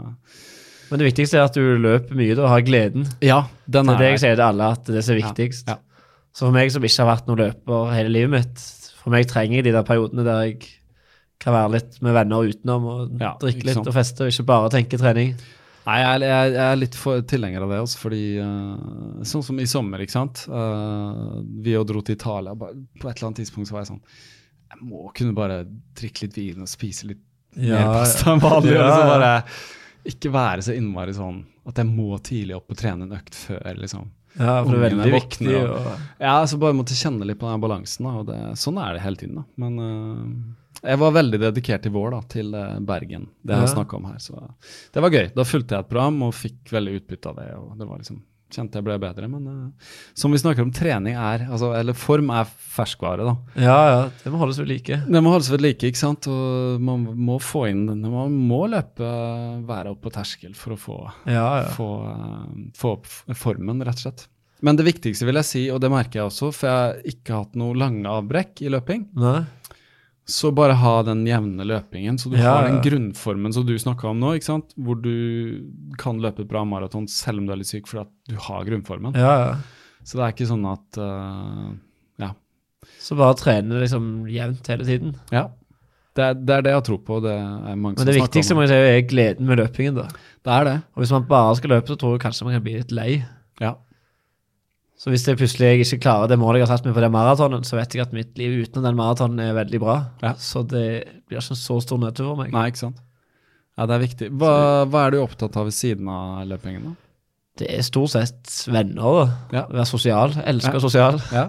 Men det viktigste er at du løper mye da, og har gleden. Ja, den Det er er det jeg der. sier til alle, at det er så Ja, viktigst. ja. Så for meg som ikke har vært noen løper hele livet mitt, for meg trenger jeg de der periodene der jeg kan være litt med venner utenom og Ja, drikke ikke litt sant. og feste, og ikke bare tenke trening. Nei, jeg, er- jeg, jeg er litt for tilhenger av det også, fordi øh, sånn som i sommer, ikke sant? Øh, vi og dro til Italia, bare, på et eller annet tidspunkt så var jeg sånn, jeg må kunne bare drikke litt vin og spise litt mer pasta enn vanlig, Ja, og så ja. bare ikke være så innmari sånn at jeg må tidlig opp og trene en økt før, liksom. Ja, for det er Ungene veldig våkner, viktig. og- Og, Ja, så bare måtte kjenne litt på den balansen, da, og det, sånn er det hele tiden, da. Men øh, jeg var veldig dedikert i vår, da, til øh, Bergen, det jeg har Ja. snakket om her, så det var gøy. Da fulgte jeg et program og fikk veldig utbytte av det, og det var liksom, kjente jeg ble bedre, men øh, som vi snakker om, trening er, altså, eller form er ferskvare, da. ja, ja, det må holdes ved like. Det må holdes ved like, ikke sant, og man må få inn, man må løpe, være oppe på terskel for å få, Ja, ja. få, øh, få opp formen, rett og slett. Men det viktigste vil jeg si, og det merker jeg også, for jeg har ikke hatt noe lange avbrekk i løping, Nei. så bare ha den jevne løpingen, så du Ja, har den ja. grunnformen som du snakket om nå, ikke sant? Hvor du kan løpe et bra maraton selv om du er litt syk, for at du har grunnformen. Ja, ja. Så det er ikke sånn at, øh, ja, Så bare trene liksom jevnt hele tiden. ja. Det er, det er det jeg tror på, det er mange Men som det snakker viktigste om må jeg si er gleden med løpingen da. det. er det, Og hvis man bare skal løpe, så tror jeg kanskje man kan bli litt lei. ja. Så hvis jeg plutselig ikke klarer det målet jeg har satt meg på den maratonen, så vet jeg at mitt liv uten den maratonen er veldig bra. Ja. Så det blir ikke en så stor nedtur for meg. Nei, ikke sant? Ja, det er viktig. Hva, hva er du opptatt av ved siden av løpingen da? Det er stort sett venner da. Ja. Være sosial. Elsker Ja. sosial. Ja,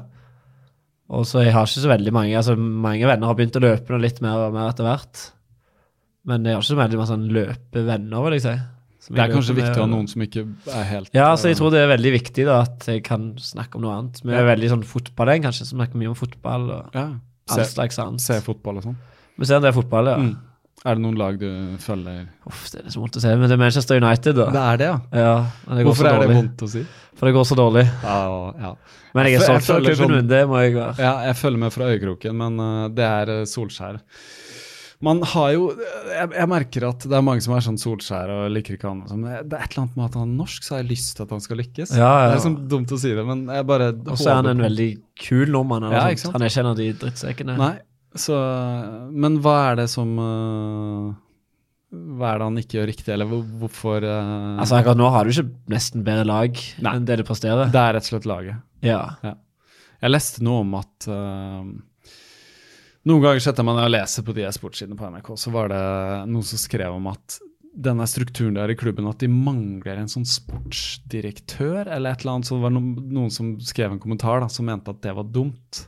Og så jeg har ikke så veldig mange, altså mange venner har begynt å løpe nå litt mer og mer etter hvert. Men jeg har ikke så veldig mange sånn løpevenner, vil jeg si. som det jeg er kanskje løper med, viktig å ha og- noen som ikke er helt... Ja, så jeg øh, tror det er veldig viktig da, at jeg kan snakke om noe annet. Vi er Ja. veldig sånn fotballgjeng, kanskje, som snakker mye om fotball og ja. all Se, slags annet. se fotball og sånn. Vi ser en del fotball, ja. Mm. Er det noen lag du følger? Uff, det er så vondt å si, men det er Manchester United da. Det er det, ja. Ja, men det går Hvorfor så er det dårlig. vondt å si? For det går så dårlig. Ja, ja. Men jeg er Jeg stolt av føler klubben sånn- min, det må jeg være. Ja, jeg følger med fra øyekroken, men uh, det er uh, Solskjær. Man har jo, jeg, jeg merker at det er mange som er sånn Solskjær og liker ikke han. og sånn, men Det er et eller annet med at han er norsk, så har jeg lyst til at han skal lykkes. Ja, ja. Det er sånn dumt å si det, men jeg bare Og så er han håper en på- veldig kul nordmann. eller Ja, sånt. ikke sant? Han er ikke en av de drittsekkene. Nei, så, men hva er det som uh, Hva er det han ikke gjør riktig, eller hvor, hvorfor uh, Altså akkurat nå har du ikke nesten bedre lag Nei. enn det du presterer. Det er rett og slett laget. Ja. Jeg leste noe om at uh, noen ganger setter man og leser på de her sportssidene på N R K, så var det noen som skrev om at denne strukturen der i klubben, at de mangler en sånn sportsdirektør, eller et eller annet, så det var noen, noen som skrev en kommentar da, som mente at det var dumt.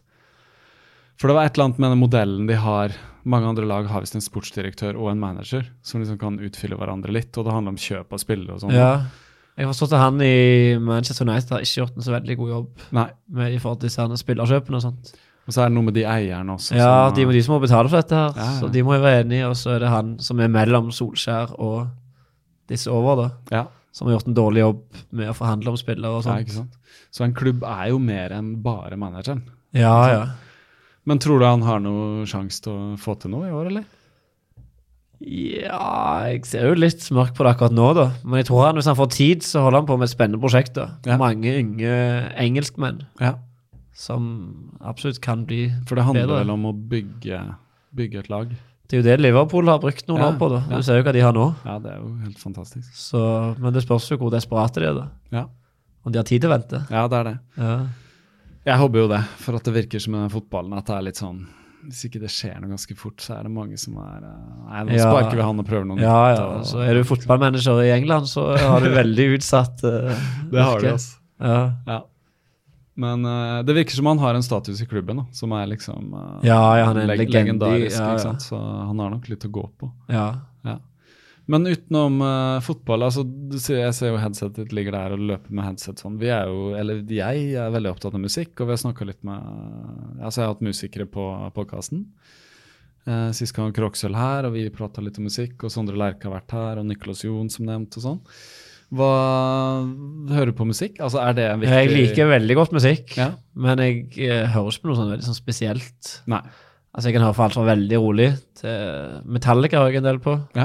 For det var et eller annet med den modellen de har, mange andre lag har visst en sportsdirektør og en manager, som liksom kan utfylle hverandre litt, og det handler om kjøp av spillere og sånn. ja. Jeg har forstått at han i Manchester United har ikke gjort en så veldig god jobb Nei, med i forhold til disse her spillerkjøpene og sånt. og så er det noe med de eierne også. Ja, som, de må de som må betale for dette her, Ja, ja. så de må jo være enige, og så er det han som er mellom Solskjær og disse over da, ja, som har gjort en dårlig jobb med å forhandle om spillere og ja, sånt. ikke sant? Så en klubb er jo mer enn bare manageren. Ja, ja. Men tror du han har noe sjanse til å få til noe i år, eller? Ja, jeg ser jo litt mørk på det akkurat nå da, men jeg tror han, hvis han får tid, så holder han på med et spennende prosjekt da. Ja. Mange unge engelskmenn Ja. som absolutt kan bli For det handler bedre. vel om å bygge, bygge et lag. Det er jo det Liverpool har brukt noen Ja, år på da. ja. Du ser jo hva de har nå. Ja, det er jo helt fantastisk. Så, men det spørs jo hvor desperate de er da. Ja, Om de har tid til å vente. ja det er det. Ja. Jeg håper jo det, for at det virker som med den fotballen, at det er litt sånn, hvis ikke det skjer noe ganske fort, så er det mange som er, eh, nei, nå Ja. sparker vi han og prøver noe Ja, nytt. ja. og- Så er du fotballmanager i England, så har du veldig utsatt uh, Det har du, virke. altså. Ja. Ja. Men uh, det virker som han har en status i klubben, da, som er liksom uh, Ja, ja, han er en leg legende. legendarisk, Ja, ja. ikke sant? Så han har nok litt å gå på. Ja. Ja. Men utenom uh, fotball, altså, du ser, jeg ser jo headsetet ditt ligger der og løper med headset sånn. Vi er jo, eller jeg er veldig opptatt av musikk, og vi har snakket litt med, altså jeg har hatt musikere på podcasten. Uh, sist gang Kroksøl her, og vi pratet litt om musikk, og Sondre Lerche har vært her, og Nicolas Jon som nevnt og sånn. Hva hører du på musikk? Altså, er det en viktig... Jeg liker veldig godt musikk, Ja. men jeg eh, hører ikke på noe sånn veldig sånn spesielt. Nei. Altså, jeg kan høre for alt fra veldig rolig til Metallica har jeg en del på. Ja.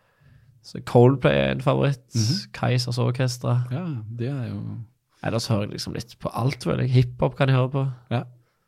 Så Coldplay er en favoritt. Mhm. Kaisers Orkestra. Ja, det er jo... Ellers hører jeg liksom litt på alt, vel. Hiphop kan jeg høre på. Ja.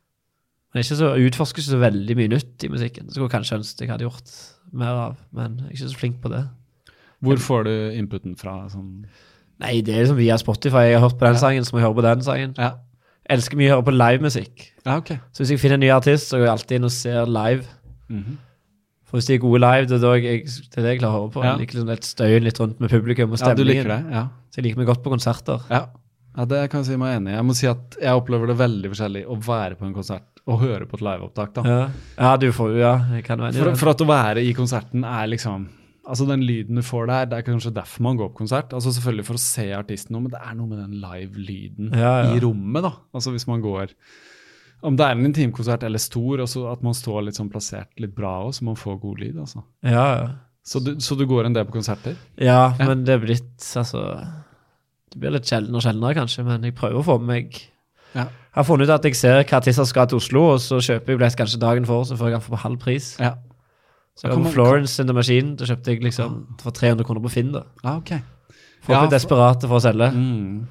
Men jeg er ikke så, jeg utforsker ikke så veldig mye nytt i musikken. Det skulle jeg kanskje ønske jeg hadde gjort mer av, men jeg er ikke så flink på det. Hvor får du inputen fra? Sånn? Nei, det er liksom via Spotify. Jeg har hørt på den Ja. sangen, så må jeg høre på den sangen. Ja. Jeg elsker mye å høre på livemusikk. Ja, ok. Så hvis jeg finner en ny artist, så går jeg alltid inn og ser live. Mhm. For hvis de er gode live, det er, da jeg, det, er det jeg klarer å høre på. Ja. Jeg liker liksom litt støyen litt rundt med publikum og Ja, du stemningen. liker det, ja. Så jeg liker meg godt på konserter. Ja. Ja, det kan jeg si meg enig i. Jeg må si at jeg opplever det veldig forskjellig å være på en konsert og høre på et liveopptak da. Ja, ja du får jo, ja. Jeg kan jo enig i For, det. for at å være i konserten er liksom, altså den lyden du får der, det er kanskje derfor man går på konsert. Altså selvfølgelig for å se artisten, men det er noe med den live-lyden Ja, ja. i rommet da. Altså hvis man går, om det er en intimkonsert eller stor, også at man står litt sånn plassert litt bra også, så man får god lyd altså. Ja, ja. Så du, så du går en del på konserter? Ja, Ja. men det er blitt, altså, det blir litt sjeldnere og sjeldnere kanskje, men jeg prøver å få med meg. Ja. Jeg har funnet ut at jeg ser hva artister skal til Oslo, og så kjøper jeg billett kanskje dagen for, så får jeg den for på halv pris. Ja. Så jeg Ja, var kan på man- Florence in the Machine, da kjøpte jeg liksom for tre hundre kroner på Finn da. Ah, ok. Folk Ja, er for- desperate for å selge. Mm.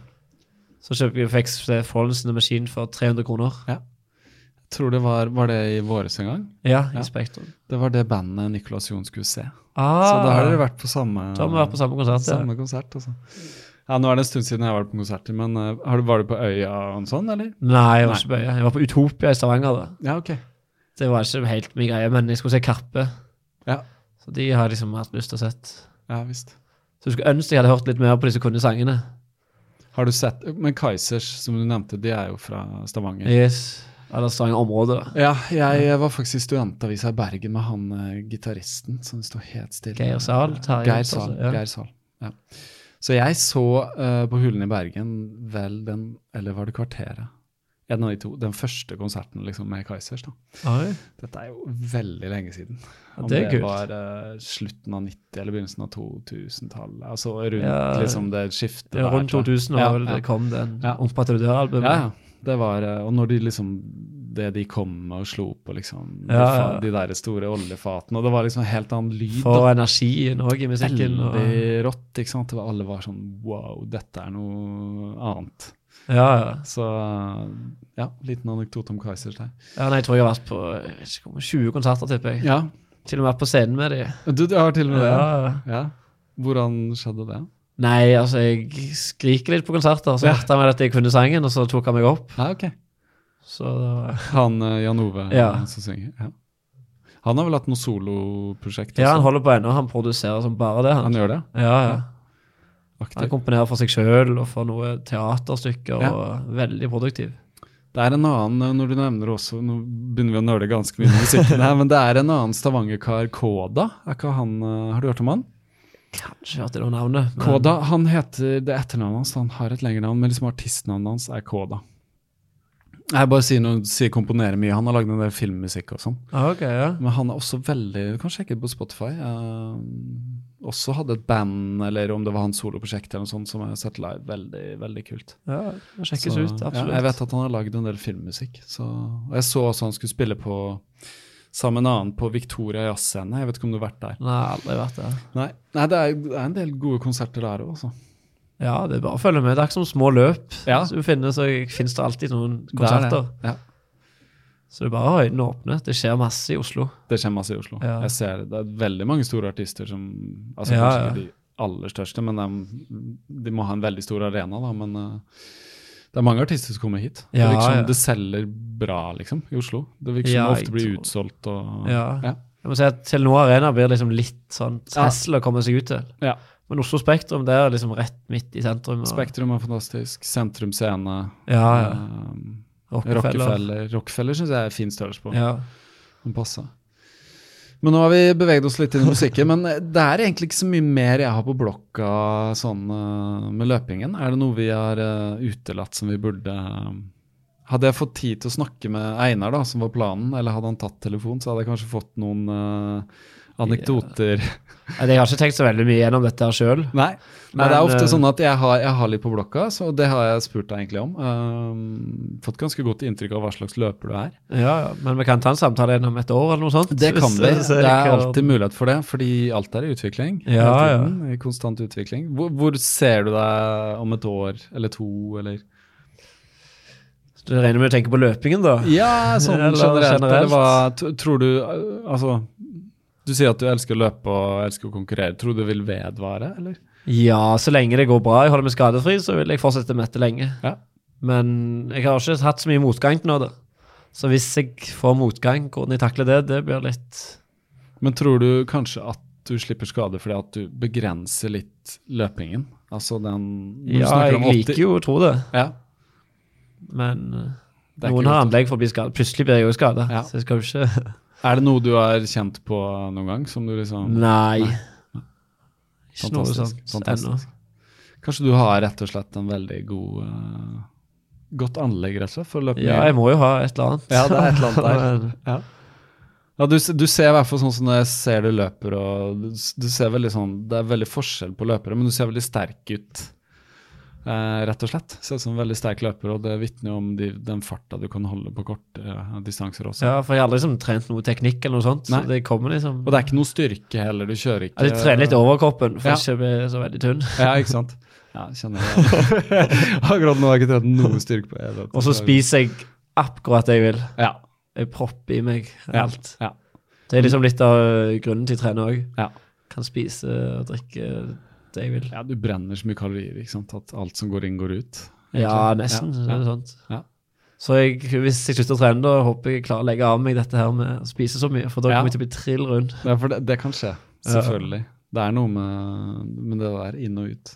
Så kjøpte jeg fikk se Florence in the Machine for tre hundre kroner. Jeg tror det var, var det i våres en gang? Ja, Ja. i Spektrum. Det var det bandet Nicolas Jon skulle se. Ah, Så da har dere vært på samme, Da har vi vært på samme konsert, ja. samme konsert. Altså. Ja, nå er det en stund siden jeg har vært på konserter, men uh, har du, var du på Øya og en sånn, eller? Nei, jeg var Nei. ikke på Øya. Jeg var på Utopia i Stavanger da. Ja, ok. Det var ikke helt min greie, men jeg skulle se Karpe. Ja, Så de har jeg liksom hatt lyst til å sett. ja visst. Så jeg skulle ønske jeg hadde hørt litt mer på de som kunne sangene. Har du sett, men Kaisers, som du nevnte, de er jo fra Stavanger. Yes. Eller Stavanger-området da. Ja, jeg var faktisk i studentavisa i Bergen med han uh, gitaristen, som står helt stille. Geir Sahl, Terje Geir også, Sahl, ja. Geir Sahl, ja. Så jeg så uh, på Hulen i Bergen vel den, eller var det Kvarteret? En av de to, den første konserten liksom med Kaisers da. Oi. Dette er jo veldig lenge siden. Ja, Om det er kult. var uh, slutten av nitti eller begynnelsen av totusentallet. Altså rundt Ja, liksom det skiftet Ja, der. rundt tror jeg. to tusen år Ja, vel ja. det kom den Ja. omfattende døralbumet. Ja, ja. Det var, uh, og når de liksom, det de kom og slo på liksom, de, Ja, fa- ja. de der store oljefatene, og det var liksom en helt annen lyd. For da. energien også i musikken. Og, Veldig rått, ikke sant? Det var, alle var sånn, wow, dette er noe annet. ja, ja. Så uh, ja, liten anekdote om Kaisers der. ja, nei, jeg tror jeg har vært på jeg vet ikke, hvor, tjue konserter, tipper jeg. Ja, Til og med vært på scenen med de. du, du har til og med det. Ja. Ja. Hvordan skjedde det? Nei, altså, jeg skriker litt på konserter, så Ja. hørte han meg at jeg kunne sangen, og så tok han meg opp. Ja, ok. Så da, Han uh, Jan Ove Ja. uh, som synger. Ja. Han har vel hatt noe soloprosjekt ja, han også? holder på ennå, han produserer som bare det. Han. Han gjør det? Ja, ja. Han Aktiv. komponerer for seg selv, og for noe teaterstykker, Ja. og veldig produktiv. Det er en annen, uh, når du nevner også, nå begynner vi å nøle ganske mye med musikken her, men det er en annen Stavanger-kar, Koda. Er ikke han, uh, har du hørt om han? Kanskje hørte det navnet. men- Koda, han heter, det etternavnet hans, han har et lengre navn, men liksom artistnavnet hans er Koda. Jeg bare sier noe, sier komponerer mye, han har laget en del filmmusikk og sånn. Ah, ok, ja. Men han er også veldig, du kan sjekke det på Spotify, uh, også hadde et band, eller om det var hans soloprosjekt eller noe sånt, som jeg har sett live, veldig, veldig kult. Ja, det sjekkes Så, ut, ja, absolutt. jeg vet at han har laget en del filmmusikk, så, og jeg så også han skulle spille på, sammen med en annen på Victoria Jazzscene, jeg vet ikke om du har vært der. Nei, aldri vært der. Nei, Nei det, er, det er en del gode konserter der også. Ja, det er bare å følge med. Det er ikke som små løp. Ja. Så du finner, så finnes det alltid noen Det er det. konserter. Ja. Så det er bare å ha øynene åpne. Det skjer masse i Oslo. Det kommer masse i Oslo. Ja. Jeg ser det. Det er veldig mange store artister som, altså Ja, kanskje ja. ikke de aller største, men de, de må ha en veldig stor arena da, men uh, det er mange artister som kommer hit. Ja, det virker som ja. det selger bra, liksom, i Oslo. Det virker som Ja, det ofte jeg blir tror- utsolgt og... Ja. Ja. Jeg må si at Telenor Arena blir liksom litt sånn Ja. hassle å komme seg ut til. Ja. Men Oslo Spektrum, det er liksom rett midt i sentrum. Og... Spektrum er fantastisk. Sentrum Scene. Ja, ja. Um, Rockefeller. Rockefeller. Rockefeller synes jeg er fin størrelse på. Ja. Den passer. Men nå har vi beveget oss litt inn i musikken, men det er egentlig ikke så mye mer jeg har på blokka sånn uh, med løpingen. Er det noe vi har uh, utelatt som vi burde... Uh, hadde jeg fått tid til å snakke med Einar da, som var planen, eller hadde han tatt telefon, så hadde jeg kanskje fått noen uh, anekdoter. Ja. Jeg har ikke tenkt så veldig mye gjennom dette her selv. Nei, men, men det er ofte sånn at jeg har, jeg har litt på blokka, så det har jeg spurt deg egentlig om. Um, fått ganske godt inntrykk av hva slags løper du er. Ja, ja, men vi kan ta en samtale gjennom et år eller noe sånt. Det kan vi, Hvis, det er alltid mulighet for det, fordi alt er i utvikling. Ja, tiden, ja. I konstant utvikling. Hvor, hvor ser du deg om et år, eller to, eller... Du regner med å tenke på løpingen da? Ja, sånn eller generelt. generelt. Eller hva, tror du, altså, du sier at du elsker å løpe og elsker å konkurrere. Tror du det vil vedvare, eller? Ja, så lenge det går bra, jeg holder meg skadefri, så vil jeg fortsette med dette lenge. Ja. Men jeg har ikke hatt så mye motgang til nå da. Så hvis jeg får motgang, hvordan jeg takler det, det blir litt... Men tror du kanskje at du slipper skade fordi at du begrenser litt løpingen? Altså den... Ja, jeg liker jo å tro det. Ja. Men noen har anlegg for å bli skadet. Plutselig blir jeg jo skadet, ja. så jeg skal jo ikke... Er det noe du har kjent på noen gang, som du liksom... Nei. Nei. Ikke noe sånt fantastisk. Ennå. Kanskje du har rett og slett en veldig god, uh, godt anlegg rett og slett for å løpe ja, mye. Jeg må jo ha et eller annet. Ja, det er et eller annet der. ja. Ja, du, du ser i hvert fall sånn som når jeg ser du løper, og du, du ser veldig sånn, det er veldig forskjell på løpere, men du ser veldig sterk ut, uh, rett og slett. Ser ut som en veldig sterk løper, og det vittner jo om de, den farta du kan holde på korte uh, distanser også. Ja, for jeg har aldri liksom trent noe teknikk eller noe sånt, Nei. så det kommer liksom... Og det er ikke noe styrke heller, du kjører ikke... Ja, du trener litt overkroppen, for ja. ikke å bli så veldig tunn. Ja, ikke sant? Ja, kjenner jeg. Akkurat nå har jeg ikke trent noe styrke på. Jeg og så spiser jeg akkurat det jeg vil. Ja. Jeg propper i meg alt. Ja. Ja. Det er liksom litt av grunnen til å trene også. Ja. Kan spise og drikke det jeg vil. Ja, du brenner så mye kalorier, ikke sant? At alt som går inn går ut. Egentlig. Ja, nesten. Ja. Det er sånt. Ja. Så jeg, hvis jeg slutter å trene, da håper jeg klarer å legge av meg dette her med å spise så mye, for da ja. kommer jeg til å bli trill rundt. Ja, for det, det kan skje, selvfølgelig. Ja. Det er noe med, med det der, inn og ut.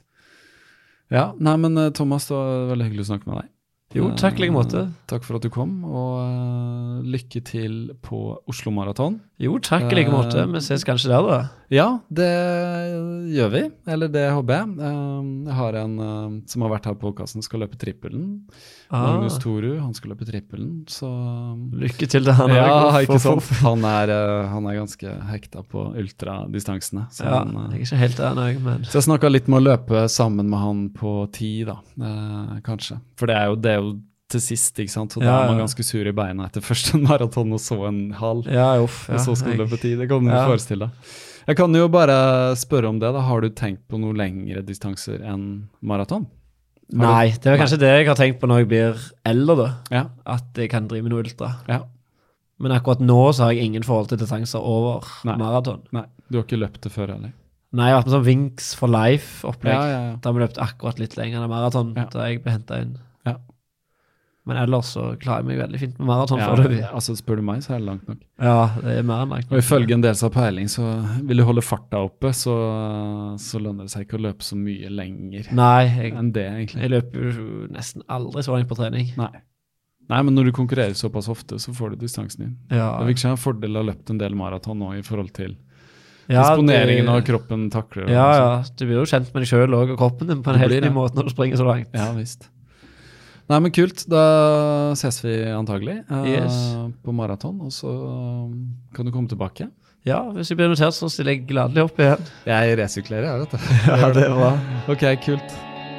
Ja, nei, men Thomas, det var veldig hyggelig å snakke med deg. Jo, takk like måte. Uh, takk for at du kom, og uh, lykke til på Oslo Maraton. Jo, takk like måte. Vi ses kanskje der da. Ja, det gjør vi, eller det håper jeg. Uh, jeg har en uh, som har vært her på podcasten, skal løpe trippelen. Ah. Magnus Toru, han skal løpe trippelen, så... Lykke til det han er. Ja, ikke sant? Han er, uh, han er ganske hekta på ultradistansene. Ja, han, uh, jeg er ikke helt der nå, men... Så jeg snakket litt med å løpe sammen med han på ti da, uh, kanskje. For det er jo det er jo til sist, ikke sant? Og da ja, er man ganske sur i beina etter først en maraton og så en halv. Ja, uff. Ja, og så skal du løpe tid, det kan du ja. forestille deg. Jeg kan jo bare spørre om det da. Har du tenkt på noe lengre distanser enn maraton? Har Nei, du? det er kanskje Nei. det jeg har tenkt på når jeg blir eldre da. Ja. At jeg kan drive med noe ultra. Ja. Men akkurat nå så har jeg ingen forhold til distanser over Nei. maraton. Nei, du har ikke løpt det før, eller? Nei, jeg har vært med sånn Wings for Life-opplegg. Ja, ja, ja. Da har vi løpt akkurat litt lenger enn maraton, ja. da jeg ble hentet inn. Ja. Men ellers så klarer jeg meg veldig fint med maraton. Ja, det. altså spør du meg, så er det langt nok. Ja, det er mer enn langt nok. Og ifølge en del av peiling, så vil du holde farta oppe, så, så lønner det seg ikke å løpe så mye lenger Nei, jeg, enn det, egentlig. Jeg løper jo nesten aldri så langt på trening. Nei. Nei, men når du konkurrerer såpass ofte, så får du distansen din. Ja. Det virker som en fordel å ha løpt en del maraton nå i forhold til ja, disponeringen det, av kroppen takler. Ja, ja. Du blir jo kjent med deg selv og kroppen din på en helt ny måte når du springer så langt. Ja, visst. Nei, men kult. Da ses vi antagelig uh, yes. på maraton, og så um, kan du komme tilbake. Ja, hvis vi blir notert, så stiller jeg gladelig opp igjen. Jeg resyklerer, jeg vet det. Ja, det var. Ok, kult.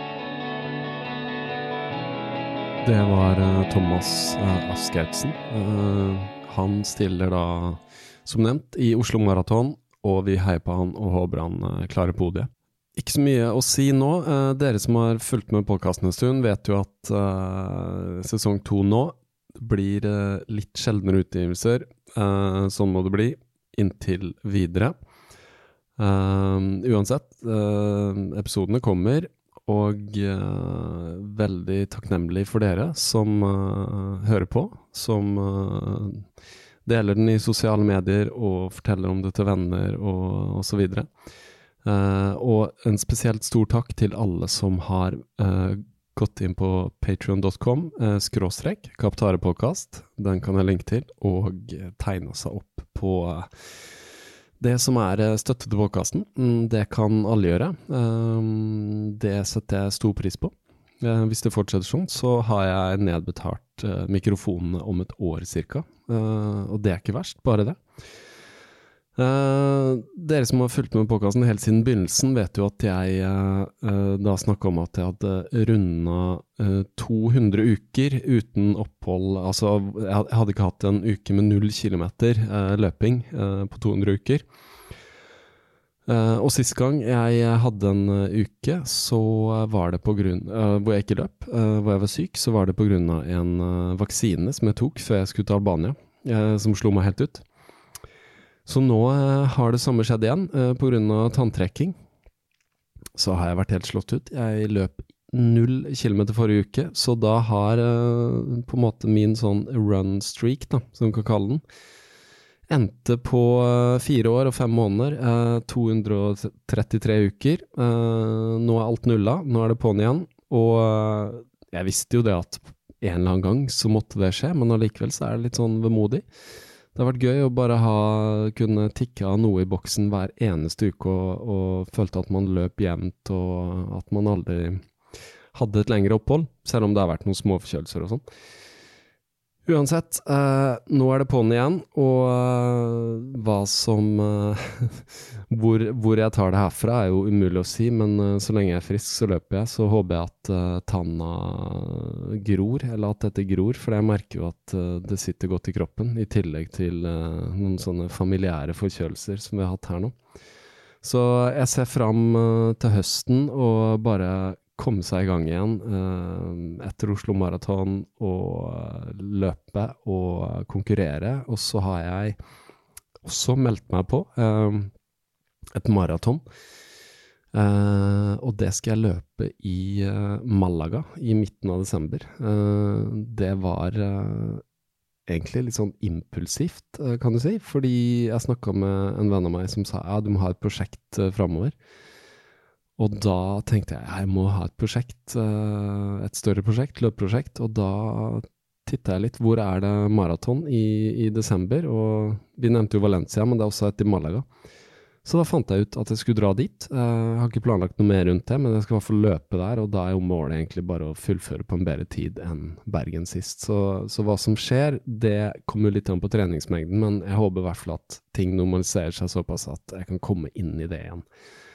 Det var uh, Thomas uh, Askertsen. Uh, han stiller da, som nevnt, i Oslo Maraton, og vi heier på han og håper han uh, klarer podiet. Ikke så mye å si nå. Uh, dere som har fulgt med podcasten en stund vet jo at uh, sesong to nå blir uh, litt sjeldnere utgivelser. Uh, sånn må det bli inntil videre. Uh, uansett, uh, episodene kommer, og uh, veldig takknemlig for dere som uh, hører på, som uh, deler den i sosiale medier og forteller om det til venner og, og så videre. Uh, og en spesielt stor takk til alle som har uh, gått inn på patreon dot com uh, skråstrek Kaptarepodcast, den kan jeg linke til, og tegne seg opp på uh, det som er uh, støtte til podcasten. Mm, det kan alle gjøre. Um, det setter jeg stor pris på. Uh, hvis det fortsetter sånn, så har jeg nedbetalt uh, mikrofonene om et år cirka, uh, og det er ikke verst, bare det. Uh, dere som har fulgt med podcasten helt siden begynnelsen vet jo at jeg uh, uh, da snakket om at jeg hadde rundet uh, to hundre uker uten opphold, altså jeg hadde ikke hatt en uke med null kilometer uh, løping uh, på to hundre uker. Uh, og sist gang jeg hadde en uh, uke, så var det på grunn, uh, hvor jeg ikke løp, uh, hvor jeg var syk, så var det på grunn av en uh, vaksine som jeg tok før jeg skulle til Albania, uh, som slo meg helt ut. Så nå uh, har det samme skjedd igjen, uh, på grunn av tanntrekking. Så har jeg vært helt slått ut. Jeg løp null kilometer forrige uke, så da har uh, på en måte min sånn run streak, da, som vi kan kalle den, endte på uh, fire år og fem måneder, uh, to hundre og trettitre uker. Uh, nå er alt nulla, nå er det på'n igjen, og uh, jeg visste jo det at en eller annen gang så måtte det skje, men allikevel så er det litt sånn vemodig. Det har vært gøy å bare ha, kunne tikke av noe i boksen hver eneste uke og, og følte at man løp jevnt og at man aldri hadde et lengre opphold, selv om det har vært noen småforkjølelser og sånn. Uansett, eh, nå er det på'n igjen, og eh, hva som, eh, hvor, hvor jeg tar det herfra er jo umulig å si, men eh, så lenge jeg er frisk så løper jeg, så håper jeg at eh, tanna gror, eller at dette gror, for jeg merker jo at eh, det sitter godt i kroppen, i tillegg til eh, noen sånne familiære forkjølelser som vi har hatt her nå. Så jeg ser frem eh, til høsten og bare komme seg i gang igjen eh, etter Oslo Marathon og løpe og konkurrere, og så har jeg også meldt meg på eh, et maraton, eh, og det skal jeg løpe i eh, Malaga i midten av desember. Eh, det var eh, egentlig litt sånn impulsivt, eh, kan du si, fordi jeg snakket med en venn av meg som sa, ja, du må ha et prosjekt eh, fremover. Og da tenkte jeg, jeg må ha et prosjekt, et større prosjekt, løpprosjekt, og da tittet jeg litt, hvor er det maraton i, i desember, og vi nevnte jo Valencia, men det er også et i Malaga. Så da fant jeg ut at jeg skulle dra dit. Jeg har ikke planlagt noe mer rundt det, men jeg skal i hvert fall løpe der, og da er jo målet egentlig bare å fullføre på en bedre tid enn Bergen sist. Så, så hva som skjer, det kommer jo litt an på treningsmengden, men jeg håper i hvert fall at ting normaliserer seg såpass at jeg kan komme inn i det igjen.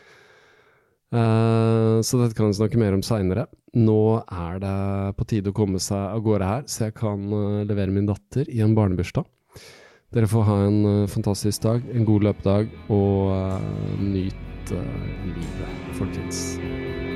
Uh, så dette kan jeg snakke mer om senere. Nå er det på tide å komme seg av gårde her, så jeg kan uh, levere min datter i en barnebursdag. Dere får ha en uh, fantastisk dag, en god løpedag, og uh, nyt uh, livet, folkens.